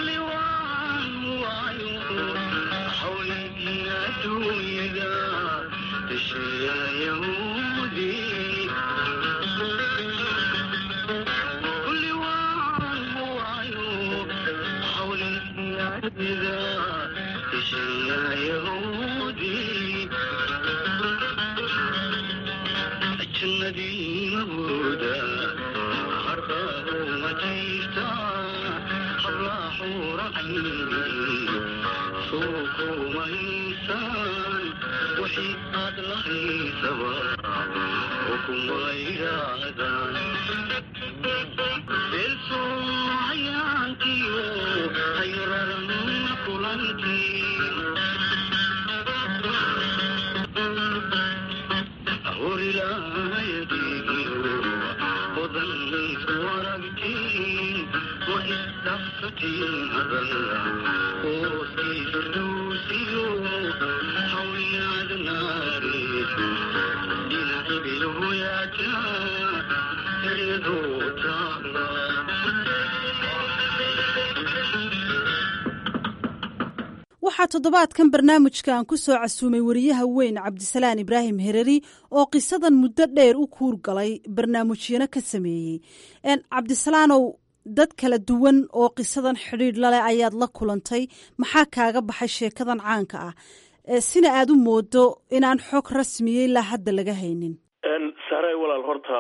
S1: waxaa toddobaadkan barnaamijka aan ku soo casuumay wariyaha weyn cabdisalaan ibraahim hereri oo qisadan muddo dheer u kuur galay barnaamijyano ka sameeyey. cabdisalaanow, dad kala duwan oo qisadan xidhiidh laleh ayaad la kulantay. maxaa kaaga baxay sheekadan caanka ah sina aad u moodo inaan xog rasmiya ilaa hadda laga haynin?
S11: saaray walaal, horta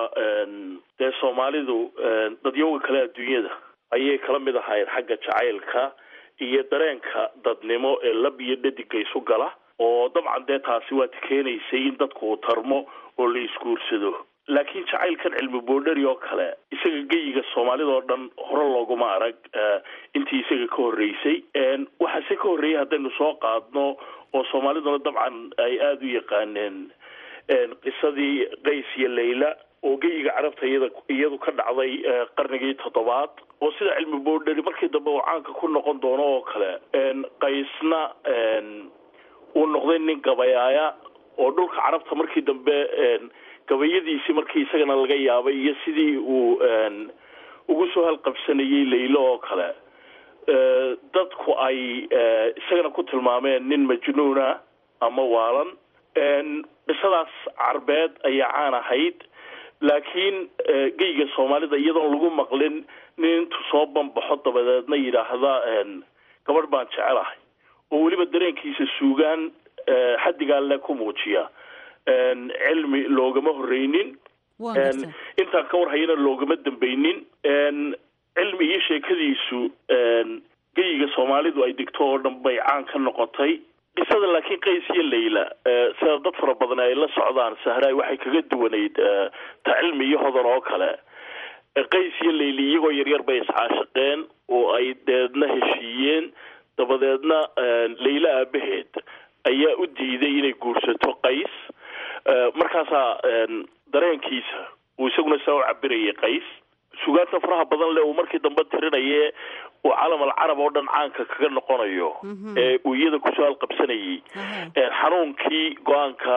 S11: dee soomaalidu dadyoga kale adduunyada ayay kala mid ahaayeen xagga jacaylka iyo dareenka dadnimo ee lab iyo dhadiga isu gala, oo dabcan dee taasi waa keenaysay in dadku uu tarmo oo la isguursado. laakiin jacaylkan cilmi boodhari oo kale isaga geyiga soomaalida oo dhan hore looguma arag intii isaga ka horreysay. waxaase ka horreeyay haddaynu soo qaadno oo soomaaliduna dabcan ay aada u yaqaaneen qisadii qays iyo layla oo geyiga carabta iyada iyadu ka dhacday qarnigii toddobaad oo sida cilmi boodhari markii dambe uu caanka ku noqon doono oo kale qaysna uu noqday nin gabayaaya oo dhulka carabta markii dambe gabayadiisii markii isagana laga yaabay iyo sidii uu ugu soo halqabsanayay laylo oo kale dadku ay isagana ku tilmaameen nin majnuuna ama waalan qisadaas carbeed ayaa caan ahayd laakiin geyga soomaalida iyadoon lagu maqlin nin intuu soo banbaxo dabadeedna yidhaahda gabadh baan jecelahay oo weliba dareenkiisa suugaan xaddigaa le ku muujiya cilmi loogama horreynin intaan ka warhayana loogama dambaynin cilmi iyo sheekadiisu geyiga soomaalidu ay digto oo dhan bay caan ka noqotay qisada laakiin qays iyo layla sida dad fara badan ay la socdaan sahraay waxay kaga duwanayd ta cilmi iyo hodan oo kale qays iyo layli iyagoo yaryar bay iscaashaqeen oo ay deedna heshiiyeen dabadeedna layla aabaheed ayaa u diiday inay guursato qays markaasaa dareenkiisa uu isaguna saa u cabirayay qays sugaanta faraha badan leh uu markii dambe tirinaye uu calam alcarab oo dhan caanka kaga noqonayo ee uu iyada kusoo halqabsanayay xanuunkii go-aanka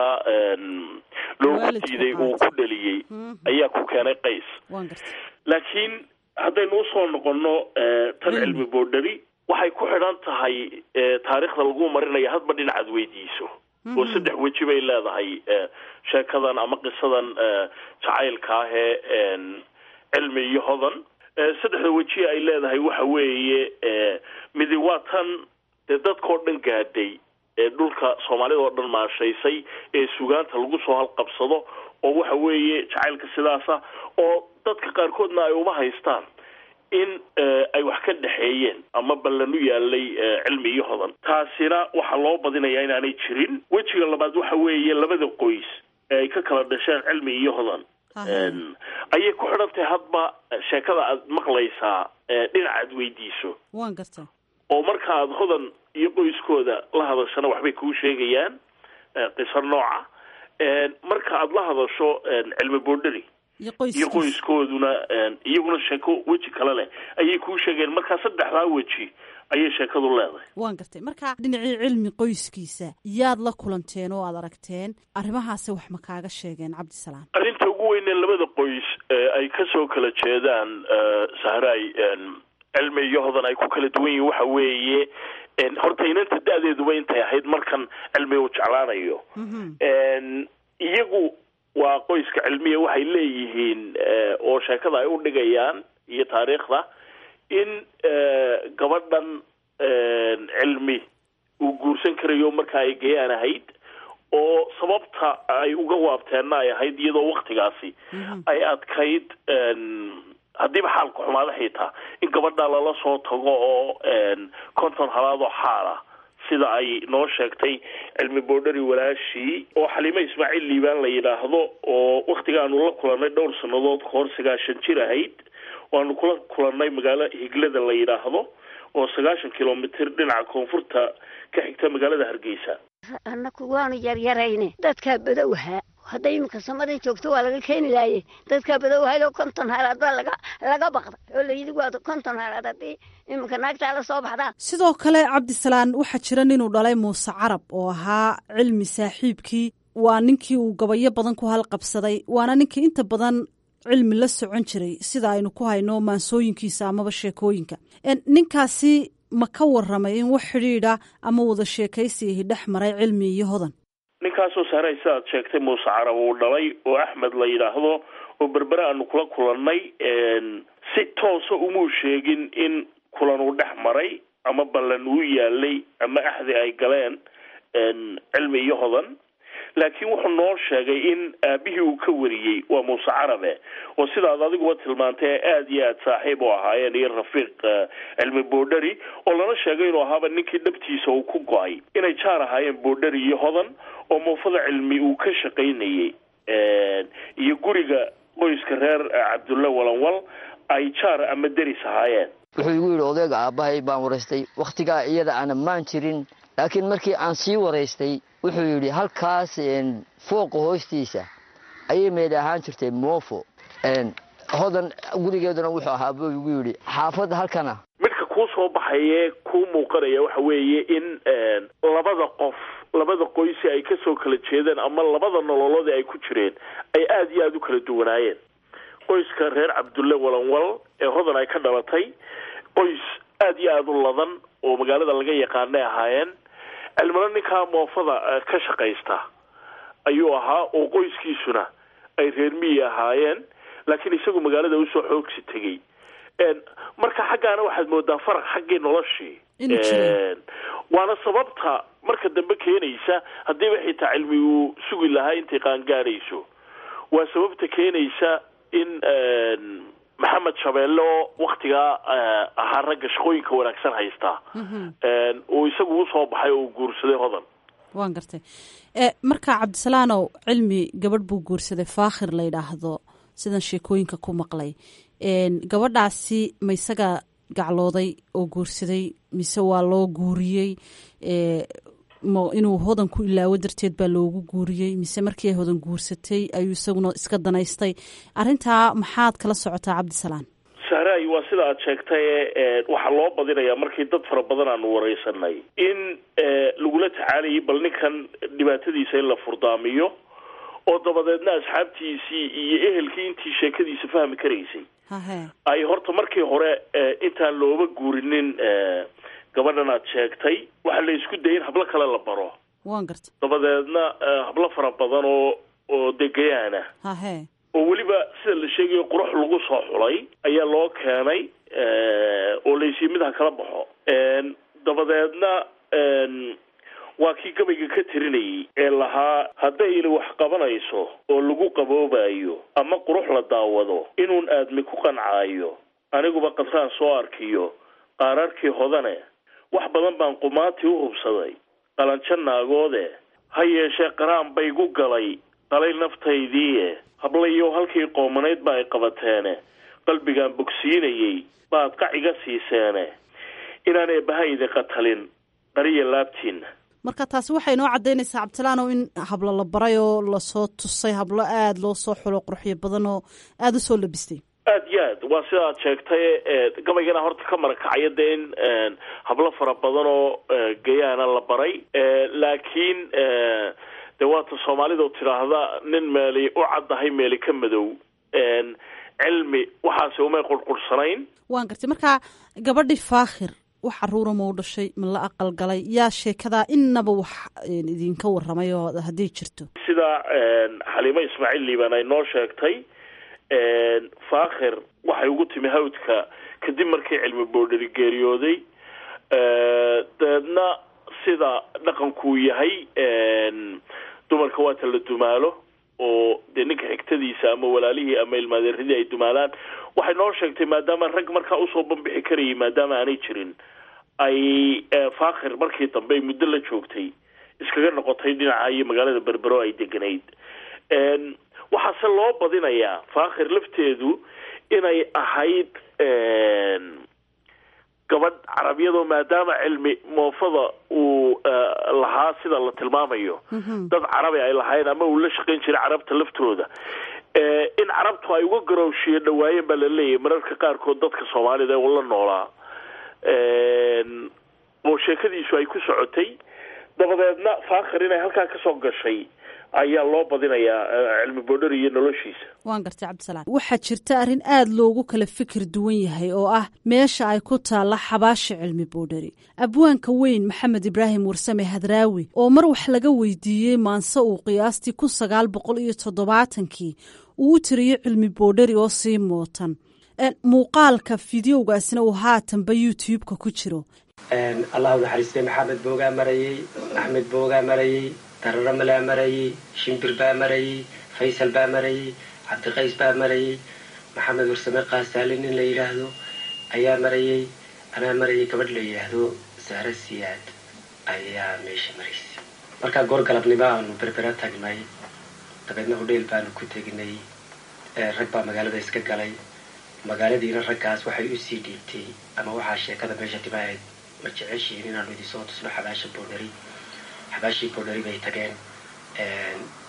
S11: loogu diiday uu ku dhaliyey ayaa ku keenay qays laakiin haddaynu usoo noqono tan cilmi boodhari waxay ku xidhan tahay taariikhda lagu marinaya hadba dhinacaad weydiiso oo saddex weji bay leedahay sheekadan ama qisadan jacaylka ah ee cilmi iyo hodan saddexda weji ay leedahay waxa weeye midi waa tan dee dadkao dhan gaadhay ee dhulka soomaalida oo dhan maashaysay ee sugaanta lagu soo halqabsado oo waxa weeye jacaylka sidaasa oo dadka qaarkoodna ay uma haystaan in ay wax ka dhexeeyeen ama ballan u yaalay cilmi iyo hodan taasina waxaa loo badinayaa inaanay jirin wejiga labaad waxa weeye labada qoys ee ay ka kala dhasheen cilmi iyo hodan ayay ku xidhan tahay hadba sheekada aad maqlaysaa dhinacaad weydiiso
S1: waan gartaa
S11: oo marka aad hodan iyo qoyskooda la hadashana waxbay kuu sheegayaan qiso nooca marka aad la hadasho cilmi boodhari iyo qoyskooduna iyaguna sheeko weji kale leh ayay kuu sheegeen markaa saddexdaa weji ayay sheekadu leedahay
S1: waan gartay marka dhinacii cilmi qoyskiisa yaad la kulanteen oo aad aragteen arrimahaasi wax ma kaaga sheegeen cabdisalaam
S11: arrinta ugu weynee labada qoys ay ka soo kala jeedaan sahraay cilmi iyo hodan ay ku kala duwan yihiin waxa weeye horta inanta da-deeduba intay ahayd markan cilmi uu jeclaanayo iyagu waa qoyska cilmiya waxay leeyihiin oo sheekada ay u dhigayaan iyo taariikhda in gabadhan cilmi uu guursan karayo marka ay gayaan ahayd oo sababta ay uga waabteenna ay ahayd iyadoo waktigaasi ay adkayd haddiiba xaalka xumaada xitaa in gabadha lala soo tago oo konton halaadoo xaala sida ay noo sheegtay cilmi boodhari walaashii oo xaliimo ismaaciil liibaan la yidhaahdo oo waktigaanu la kulannay dhowr sannadood kahor sagaashan jir ahayd waanu kula kulannay magaalo higlada la yidhaahdo oo sagaashan kilomitr dhinaca koonfurta ka xigta magaalada hargeysa
S12: annaku waanu yaryarayne dadkaa badowhaa hadday iminka samadan joogto waa laga keeni laayay dadkaa badowhayloo konton halaad baa laga laga baqday oo layidhi waa konton halaad haddii iminka naagtaa la soo baxdaan
S1: sidoo kale cabdisalaan waxaa jira ninuu dhalay muuse carab oo ahaa cilmi saaxiibkii waa ninkii uu gabayo badan ku halqabsaday waana ninkii inta badan cilmi la socon jiray sida aynu ku hayno maansooyinkiisa amaba sheekooyinka ninkaasi ma ka warramay in wax xidhiidha ama wada sheekaysiyahi dhex maray cilmi iyo hodan
S11: ninkaasoo sahray sidaad sheegtay muuse carab uu dhalay oo axmed la yidhaahdo oo berbere aanu kula kulannay si toosa umuu sheegin in kulan uu dhex maray ama ballan uu yaalay ama axdi ay galeen cilmi iyo hodan laakiin wuxuu noo sheegay in aabihii uu ka wariyey waa muuse carabe oo sidaad adiguba tilmaantay aada iyo aada saaxiib u ahaayeen iyo rafiiq cilmi boodhari oo lana sheegay inuu ahaaba ninkii dhabtiisa uu ku go-ay inay jaar ahaayeen boodhari iyo hodan oo muufada cilmi uu ka shaqaynayey iyo guriga qoyska reer cabdulle walanwal ay jaar ama deris ahaayeen
S13: wuxuu igu yidhi odayga aabbahay baan waraystay wakhtigaa iyada aana maan jirin laakiin markii aan sii waraystay wuxuu yidhi halkaas fooqa hoostiisa ayay meeli ahaan jirtay moofo hodan gurigeeduna wuxuu ahaa buu igu yidhi xaafadda halkana
S11: midka kuu soo baxaye kuu muuqanaya waxa weeye in labada qof labada qoysi ay ka soo kala jeedeen ama labada nololood ay ku jireen ay aad iyo aad u kala duwanaayeen qoyska reer cabdulle walanwal ee hodan ay ka dhalatay qoys aad iyo aad u ladan oo magaalada laga yaqaanay ahaayeen cilmana ninkaa moofada ka shaqaysta ayuu ahaa oo qoyskiisuna ay reer miyi ahaayeen laakiin isagu magaalada usoo xoogsi tegey marka xaggaana waxaad moodaa faraq xaggii noloshii waana sababta marka dambe keenaysa haddiiba xitaa cilmi uu sugi lahaa intay qaangaadhayso waa sababta keenaysa in maxamed shabeelle oo waktigaa ahaa ragga shaqooyinka wanaagsan haystaa uu isagu usoo baxay oo uu guursaday hodan
S14: waan gartay marka cabdisalaanow cilmi gabadh buu guursaday faakhir la yidhaahdo sidan sheekooyinka ku maqlay gabadhaasi ma isaga gaclooday oo guursaday mise waa loo guuriyey inuu hodan ku ilaawo darteed baa loogu guuriyey mise markii ay hodan guursatay ayuu isaguna iska danaystay arrintaa maxaad kala socotaa cabdisalaan
S11: sahraay waa sida aad sheegtay waxaa loo badinayaa markii dad fara badan aanu waraysanay in lagula tacaalayay bal ninkan dhibaatadiisa in la furdaamiyo oo dabadeedna asxaabtiisii iyo ehelkii intii sheekadiisa fahmi karaysay ay horta markii hore intaan looba guurinin gabadhan aad sheegtay waxaa la isku dayay in hablo kale la baro
S14: waan garta
S11: dabadeedna hablo fara badan oo oo degayaana oo weliba sida la sheegayo qurux lagu soo xulay ayaa loo keenay oo laysiiyo mid ha kala baxo dabadeedna waa kii gabayga ka tirinayay ee lahaa haddayna wax qabanayso oo lagu qaboobayo ama qurux la daawado inuun aadmi ku qancaayo aniguba qadraan soo arkiyo qaararkii hodane wax badan baan qumaatii u hubsaday qalanjo naagoode ha yeeshee qaraan baygu galay qalay naftaydiie hablayo halkii qoomanayd ba ay qabateene qalbigaan bogsiinayay baad qaciga siiseene inaan eebbahayda qatalin qariya laabtiinna
S14: marka taasi waxay noo caddaynaysaa cabdisalaanow in hablo la baray oo lasoo tusay hablo aada loo soo xulo qurxyo badan oo aada usoo labistay
S11: aad iyo aad waa sida aad sheegtay gabaygana horta ka marakacaya dee in hablo fara badan oo gayaana la baray laakiin dee waata soomaalida tidhaahda nin meeli u caddahay meeli ka madow cilmi waxaase umay qurqursanayn
S14: waan gartay marka gabadhii faakhir wax caruura ma u dhashay ma la aqal galay yaa sheekadaa inaba wax idinka warramay oo hadday jirto
S11: sida xaliimo ismaaciil liibaan ay noo sheegtay faakhir waxay ugu timi hawdka kadib markii cilmi boodhari geeriyooday dabeedna sida dhaqankuu yahay dumarka waata la dumaalo oo dee ninka xigtadiisa ama walaalihii ama ilmaadeeradii ay dumaalaan waxay noo sheegtay maadaama rag markaa usoo banbixi karayay maadaama aanay jirin ay faakhir markii dambe muddo la joogtay iskaga noqotay dhinaca iyo magaalada berbero ay deganayd waxaase loo badinayaa faakhir lafteedu inay ahayd gabadh carabiyadoo maadaama cilmi moofada uu lahaa sida la tilmaamayo dad carabi ay lahayn ama uu la shaqayn jiray carabta laftooda in carabtu ay uga garowshiye dhawaayeen baa la leeyahay mararka qaarkood dadka soomaalida ee ula noolaa oo sheekadiisu ay ku socotay dabadeedna faakhir inay halkaa ka soo gashay ayaa loo badinayaa cilmi boodhari iyo noloshiisa
S14: waan gartay cabdisalaam waxaa jirta arrin aada loogu kala fikir duwan yahay oo ah meesha ay ku taalla xabaasha cilmi boodhari abwaanka weyn maxamed ibraahim warsame hadraawi oo mar wax laga weydiiyey maanse uu qiyaastii kun sagaal boqol iyo toddobaatankii uu u tiriyey cilmi boodhari oo sii mootan muuqaalka fideogaasina uu haatanba youtube-ka ku jiro
S15: allahu naxariistay maxamed boogaa marayey axmed boogaa marayey dararo malaa marayey shimbir baa marayey faysal baa marayey cabdiqays baa marayey maxamed warsame qaasaale nin la yidhaahdo ayaa marayey anaa marayay gabadh la yidhaahdo saare siyaad ayaa meesha maraysay markaa goor galabnimo aanu berbera tagnay dabeedna hodheel baanu ku tegnay rag baa magaalada iska galay magaaladiina raggaas waxay usii dhiibtay ama waxaa sheekada meesha dibaahayd ma jeceshihiin inaanu idinsoo tusno xabaasha boodhari xabaashii boodhari bay tageen way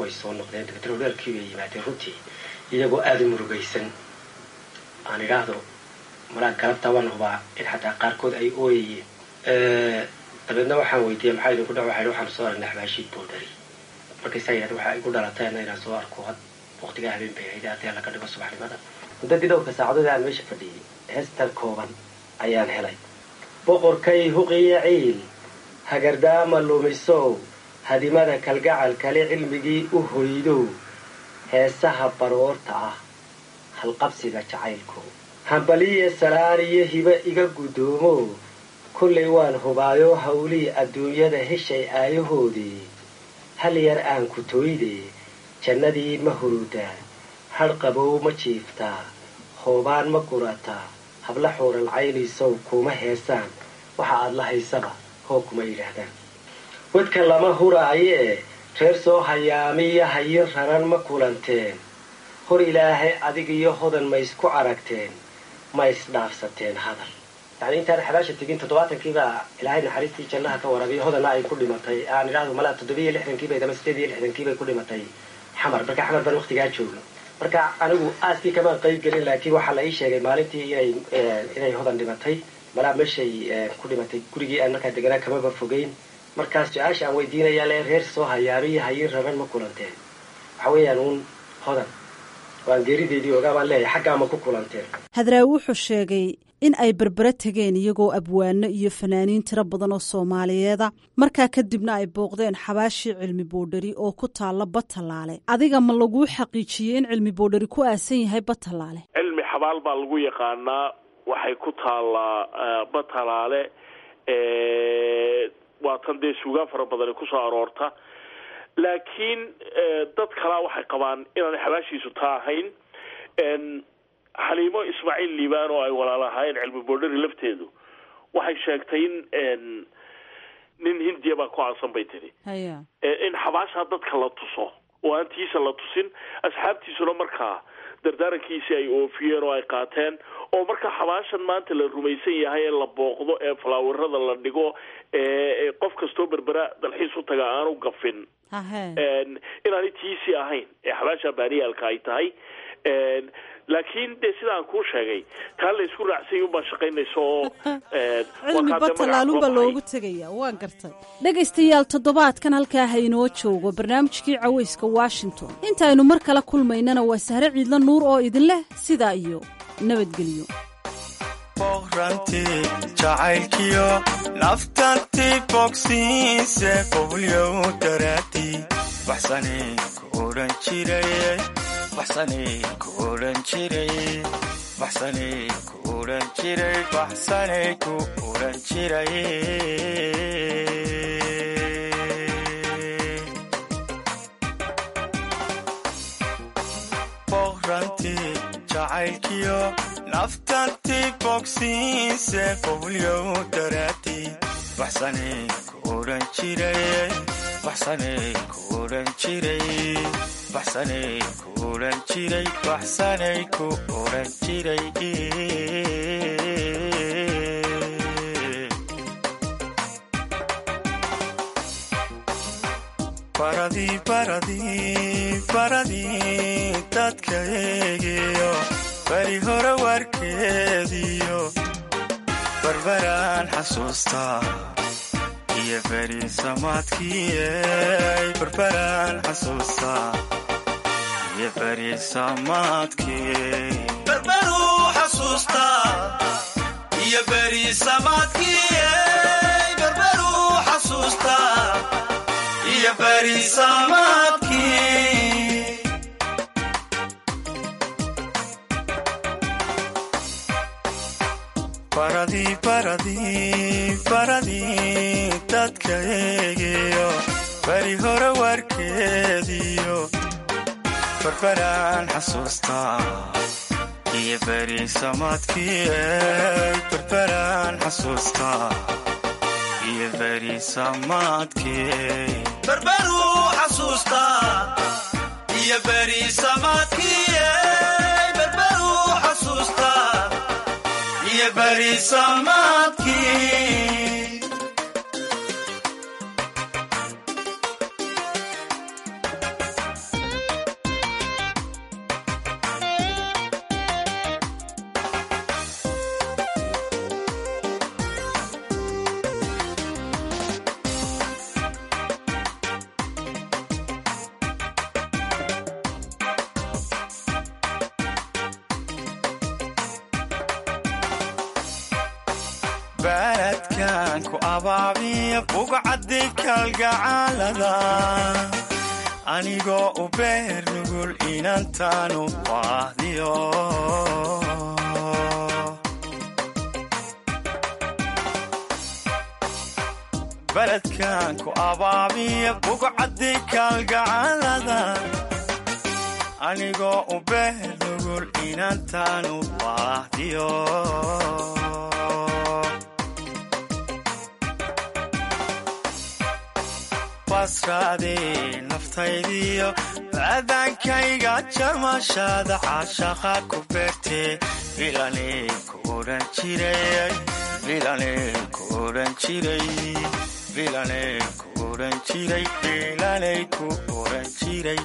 S15: way soo noqdeen dabeetana horeelkii bay yimaadeen runtii iyagoo aada u murugaysan aan idhaahdo malaa galabtaa waan hubaa in xataa qaarkood ay ooyayeen dabeedna waxaan weydiiyey maxaa idinku dhac waxaa waxaan soo aragnay xabaashii boodhari markaysaa yidhahda waxaa igu dhalatayna inaan soo arko had waqtigaa habeen bay hayda haddii alla ka dhigo subaxnimada muddadii dhowrka saacadood aan meesha fadhiyey heestan kooban ayaan helay boqorkay huqiya ciil hagardaama lumisow hadimada kalgacal kale cilmigii u hoydow heesaha baroorta ah halqabsiga jacaylko hambaliye salaan iyo hibe iga guddoomo kullay waan hubaayo hawlii adduunyada heshay aayahoodii hal yar aan ku tooyde jannadii ma hurudaa hadh qabow ma jiiftaa hoobaan ma gurataa habla xuural caynisow kuma heesaan waxa aad la haysaba hoo kuma yidhaahdaan wadka lama huraayee reer soo hayaamiya hayin raran ma kulanteen hor ilaahay adig iyo hodan ma isku aragteen ma isdhaafsateen hadal yacni intaan xabaasha tegin toddobaatankiibaa ilaahay naxariistii jannaha ka warabiyo hodanna ay ku dhimatay aan idhaahdo malaa toddobiiyo lixdankiibay ama sideed iyo lixdankiibay ku dhimatay xamar marka xamar baan waqtigaa jooga marka anigu aaskii kamaan qayb gelin laakiin waxaa la ii sheegay maalintii inay inay hodan dhimatay malaa meeshay ku dhimatay gurigii aan markaa deganaa kamaba fogeyn markaas su-aasha aan weydiinayaa le reer soo hayaamiyo hayin raran ma kulanteen waxa weeyaan uun hodan waan geerideedii ogaa baan leeyahay xaggaa ma ku kulanteen
S14: hadraawi wuxuu sheegay in ay berbere tegeen iyagoo abwaano iyo fanaaniin tiro badan oo soomaaliyeeda markaa kadibna ay booqdeen xabaashii cilmi boodhari oo ku taalla batalaale adiga ma laguu xaqiijiyey in cilmi boodhari ku aasan yahay batalaale
S11: cilmi xabaal baa lagu yaqaanaa waxay ku taallaa batalaale waa tan dee suugaan fara badani kusoo aroorta laakiin dad kalaa waxay qabaan inaanay xabaashiisu taa ahayn xaliimo ismaaciil liibaan oo ay walaalahaayeen cilmi boodhari lafteedu waxay sheegtay in nin hindiya baa ku aasan bay tiri in xabaashaa dadka la tuso oo aan tiisa la tusin asxaabtiisuna markaa dardaarankiisii ay oofiyeen oo ay qaateen oo marka xabaashan maanta la rumaysan yahay ee la booqdo ee falaawarada la dhigo ee qof kastoo berbera dalxiis u taga aanu gafin inaanay tiisii ahayn ee xabaasha baaniyaalka ay tahay laakiin dee sidaan kuu sheegay taa la isku raacsay unbaa shaqaynaysa oo
S14: cilmi batalaalunbaa loogu tegaya waan gartay dhegaystayaal toddobaadkan halkaa ha inoo joogo barnaamijkii cawayska washington intaaynu mar kala kulmaynana waa sahre ciidla nuur oo idin leh sidaa iyo nabadgelyo
S16: boqrantii jacaylkiyo naftantii bogsiise qowlyow daraatii waxsanay ku odhan jiraye waxsanay ku odhan jiray waxsanay ku odhan jiray waxsanay ku odhan jiray boqrantii jacaylkiyo naftantii bogsiise qowlyow daraatii waxsanay ku odhan jiraye waxsanay ku odhan jiray waxsanay ku odhan jiray waxsanay ku odhan jiray baradii baradii baradii dadka eegiyo bari hore warkeediyo barbaraan xasuustaa iyo beri samaadkiiyey barbaraan xasuustaa iyo beri samaadkii barbaruu xasuustaa iyo beri samaadkiiyey barbaruu xasuustaa iyo beri samaadkii baradii baradii baradii dadka eegiyo bari hore warkeediyo barbaraan xasuustaa iyo beri samaadkiiyey barbaraan xasuustaa iyo beri samaadkii barbaruu xasuustaa iyo beri samaadkiiyey barbaruu xasuustaa iyo beri samaadkii baladkan ku abaabiya bugcaddi kalgacaalada anigoo u beer nugul inantaanu baahdiyo baladkan ku abaabiya bugcaddi kalgacaalada anigoo u beer nugul inantaanu baahdiyo basraadii naftaydiyo aadaankayga jarmashaada caashaqa ku beertee bilanay ku odhan jiray bilanay ku odhan jiray bilanay ku odhan jiray bilanay ku odhan jiray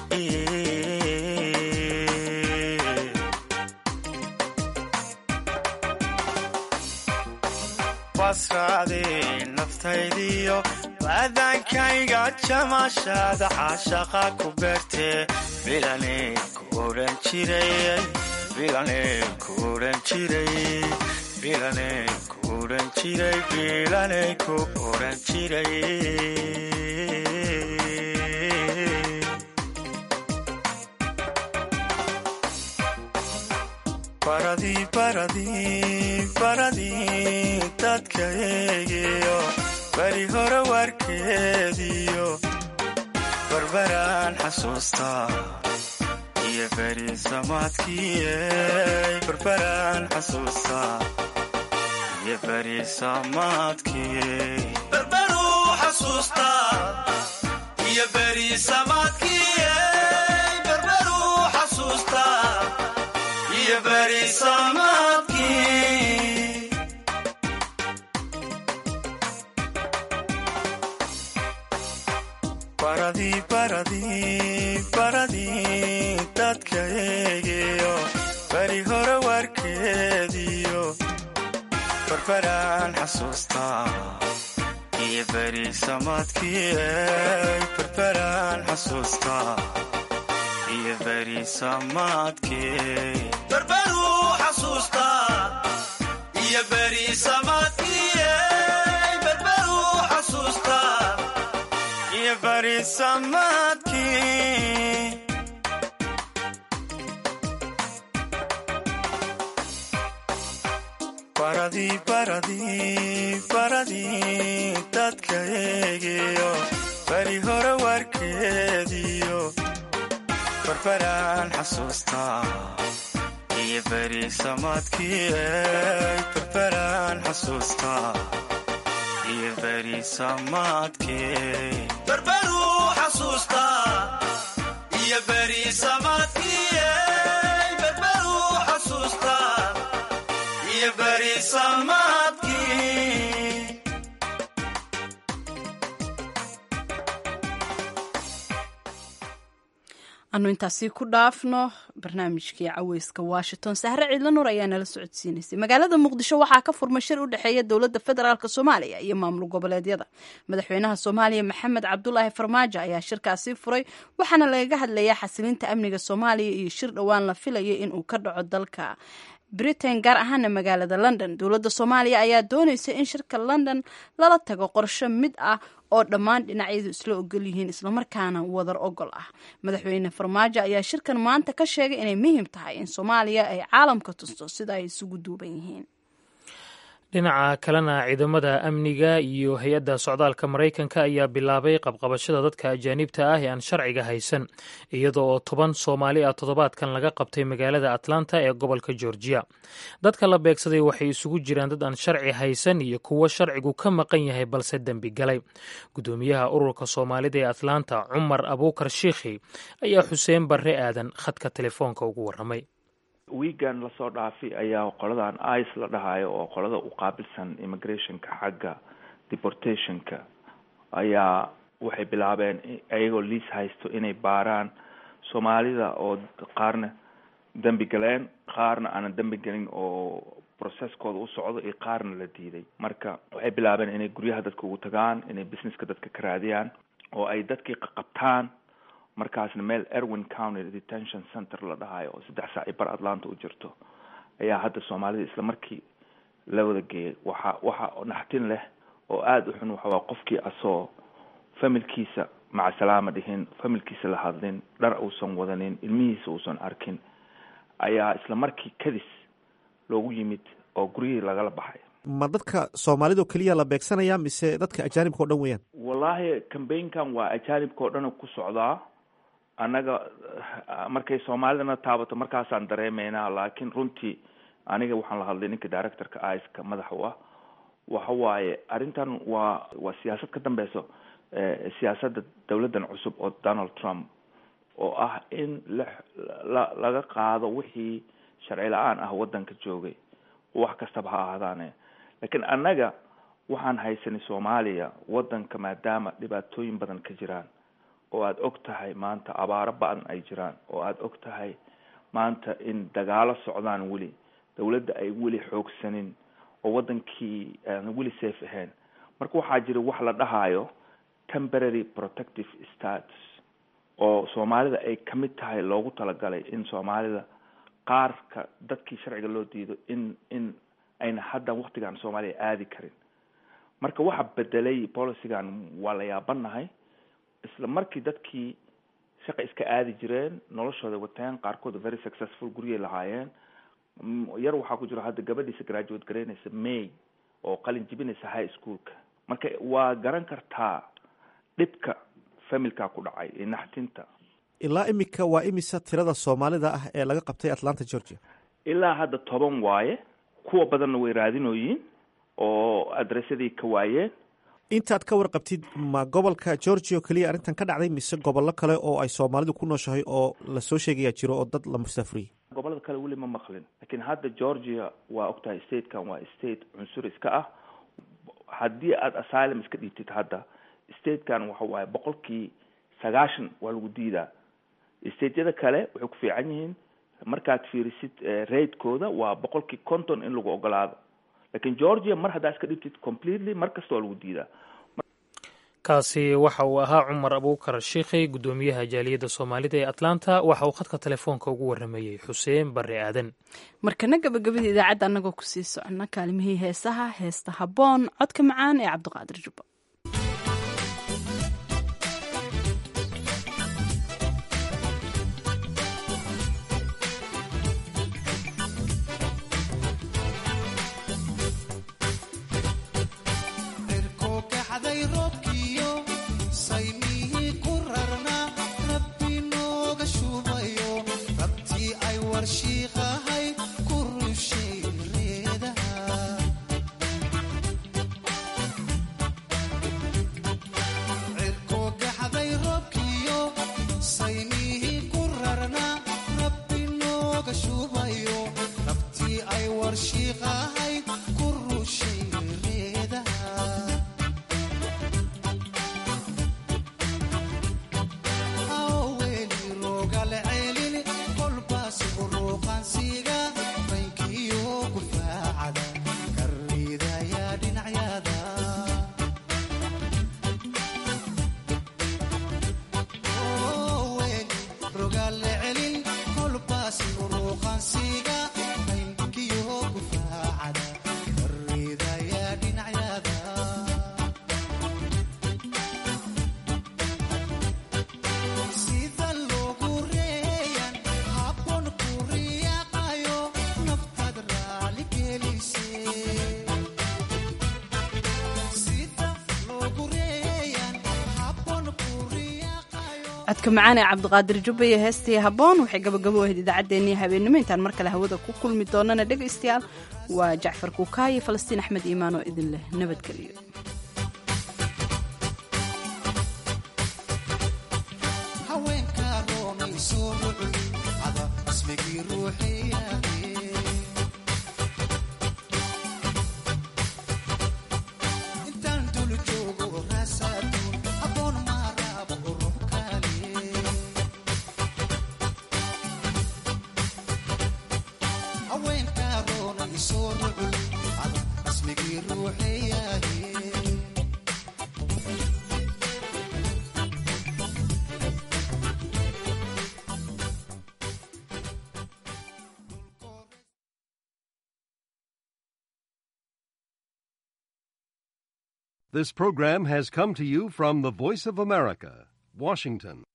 S16: basraadii naftaydiyo aadaankayga jarmashaada caashaqa ku beertee bilanay ku odhan jiray bilanay ku odhan jiray bilanay ku odhan jiray bilanay ku odhan jiray baradii baradii baradii dadka eegiyo beri hore warkeediyo barbaraan xasuustaa iyo beri samaadkii barbaraan xasuustaa iyo beri samaadkii barbaruu xasuustaa iyo beri samaadkii barbaruu xasuustaa iyo beri samaadkii baradii baradii baradii dadka eegiyo beri hore warkeediyo barbaraan xasuustaa iyo beri samaadkii barbaraan xasuustaa iyo beri samaadkii barbaruu xasuustaa iyo beri samaadkii barbaruu xasuustaa iyo beri samaadkii baradii baradii baradii dadka eegiyo beri hore warkeediyo barbaraan xasuustaa iyo beri samaadkii barbaraan xasuustaa iyo beri samaadkii barbaruu xasuustaa iyo beri samaadkii barbaruu xasuustaa iyo beri samaadkii
S1: anu intaasi ku dhaafno barnaamijkii caweyska washington sahre ciidla nuur ayaa nala socodsiinaysay magaalada muqdisho waxaa ka furmay shir u dhexeeya dowladda federaalk soomaaliya iyo maamul goboleedyada madaxweynaha soomaaliya maxamed cabdulaahi farmaajo ayaa shirkaasi furay waxaana lagaga hadlayaa xasilinta amniga soomaaliya iyo shir dhowaan la filayay inuu ka dhaco dalka britain gaar ahaana magaalada london dowladda soomaaliya ayaa doonaysa in shirka london lala tago qorsho mid ah oo dhammaan dhinacyadu isla ogol yihiin islamarkaana wadar ogol ah madaxweyne farmaajo ayaa shirkan maanta ka sheegay inay muhiim tahay in soomaaliya ay caalamka tusto sida ay isugu duuban yihiin
S2: dhinaca kalena ciidamada amniga iyo hay-adda socdaalka maraykanka ayaa bilaabay qabqabashada dadka ajaanibta ah ee aan sharciga haysan iyada oo toban soomaali ah toddobaadkan laga qabtay magaalada atlanta ee gobolka georgiya dadka la beegsaday waxay isugu jiraan dad aan sharci haysan iyo kuwo sharcigu ka maqan yahay balse dembi galay gudoomiyaha ururka soomaalida ee atlanta cumar abuukar shiikhi ayaa xuseen barre aadan khadka telefoonka ugu waramay
S17: wiigan lasoo dhaafi ayaa qoladan ice la dhahayo oo qolada u qaabilsan immigrationka xagga deportationka ayaa waxay bilaabeen ayagoo liis haysto inay baaraan soomaalida oo qaarna dembi galeen qaarna aanan dembi gelin oo processkooda u socdo iyo qaarna la diiday marka waxay bilaabeen inay guryaha dadka ugu tagaan inay businesska dadka ka raadiyaan oo ay dadkii qaqabtaan markaasna meel erwin county detention center la dhahayo oo saddex saac bar atlanta u jirto ayaa hadda soomaalida isla markii la wada geeyay waxa waxa naxtin leh oo aada u xun waxa waa qofkii asoo familkiisa maca salaama dhihin, familkiisa la hadlin, dhar uusan wadanin, ilmihiisa uusan arkin, ayaa isla markii kadis loogu yimid oo guryihii lagala baxay.
S18: ma dadka soomaalida keliya la beegsanaya mise dadka ajaanibka oo dhan weeyaan?
S17: wallaahi cambaynkan waa ajaanibka oo dhan ku socdaa. annaga markay soomaalidana taabato markaasaan dareemeynaa, laakiin runtii aniga waxaan la hadlay ninka directorka iska madaxa u ah. waxa waaye arrintan waa waa siyaasad ka dambeyso siyaasadda dawladdan cusub oo Donald Trump oo ah in la laga qaado wixii sharci la-aan ah waddanka joogay wax kastaba ha ahaadaane. laakiin annaga waxaan haysanay Soomaaliya waddanka maadaama dhibaatooyin badan ka jiraan oo aad og tahay maanta abaaro badan ay jiraan oo aad og tahay maanta in dagaalo socdaan weli dawladda ay weli xoogsanin oo waddankii aan weli safe ahayn. marka waxaa jira wax la dhahayo temporary protective status oo Soomaalida ay ka mid tahay loogu talagalay in Soomaalida qaarka dadkii sharciga loo diido in in ayna hadda waqtigan Soomaaliya aadi karin. marka waxa bedelay policygan waa la yaabanahay. isla markii dadkii shaqa iska aadi jireen noloshooda wateen qaarkood very successful guriyay lahaayeen. yar waxaa ku jira hadda gabadhiisa graduate garaynaysa May oo qalin jibinaysa high schoolka. marka waa garan kartaa dhibka familka ku dhacay ee naxtinta.
S18: ilaa imika waa imisa tirada Soomaalida ah ee laga qabtay Atlanta Georgia?
S17: ilaa hadda toban waaye, kuwa badanna way raadinooyiin oo adressadii ka waayeen.
S18: intaad ka warqabtid ma gobolka Georgia kaliya arrintan ka dhacday mise gobollo kale oo ay Soomaalidu ku nooshahay oo la soo sheegaya jiro oo dad la musaafriyay?
S17: gobollada kale weli ma maqlin, laakiin hadda Georgia waa ogtahay statekan waa state cunsur iska ah. haddii aad asylum iska dhiibtid hadda statekan waxa waaye boqolkii sagaashan waa lagu diidaa. stateyada kale waxay ku fiican yihiin markaad fiirisid ratekooda waa boqolkii konton in lagu ogolaado, laakiin Georgia mar haddaa iska dhibtid completely mar kasta waa lagu diidaa.
S2: kaasi waxa uu ahaa Cumar Abuukar Sheekhay, gudoomiyaha jaaliyadda Soomaalida ee Atlanta. waxa uu khadka telefoonka ugu waramayay Xuseen Barre Aadan.
S1: markana gabagabada idaacadda annagoo kusii socona kaalmihii heesaha heesta habboon codka macaan ee Cabdiqaadir Jubba. codka macaan ee Cabdiqaadir Jubba iyo heestii habboon waxay gabagabo ahayd idaacaddeenii habeenimo. intaan mar kale hawada ku kulmi doonana dhegaystayaal waa Jacfar Kuukaayi, Falastiin Axmed Iimaan oo idin leh nabadgelyo.
S19: haweenka roonay soo rucul ada ismigii ruuxiya
S20: This program has come to you from the Voice of America, Washington.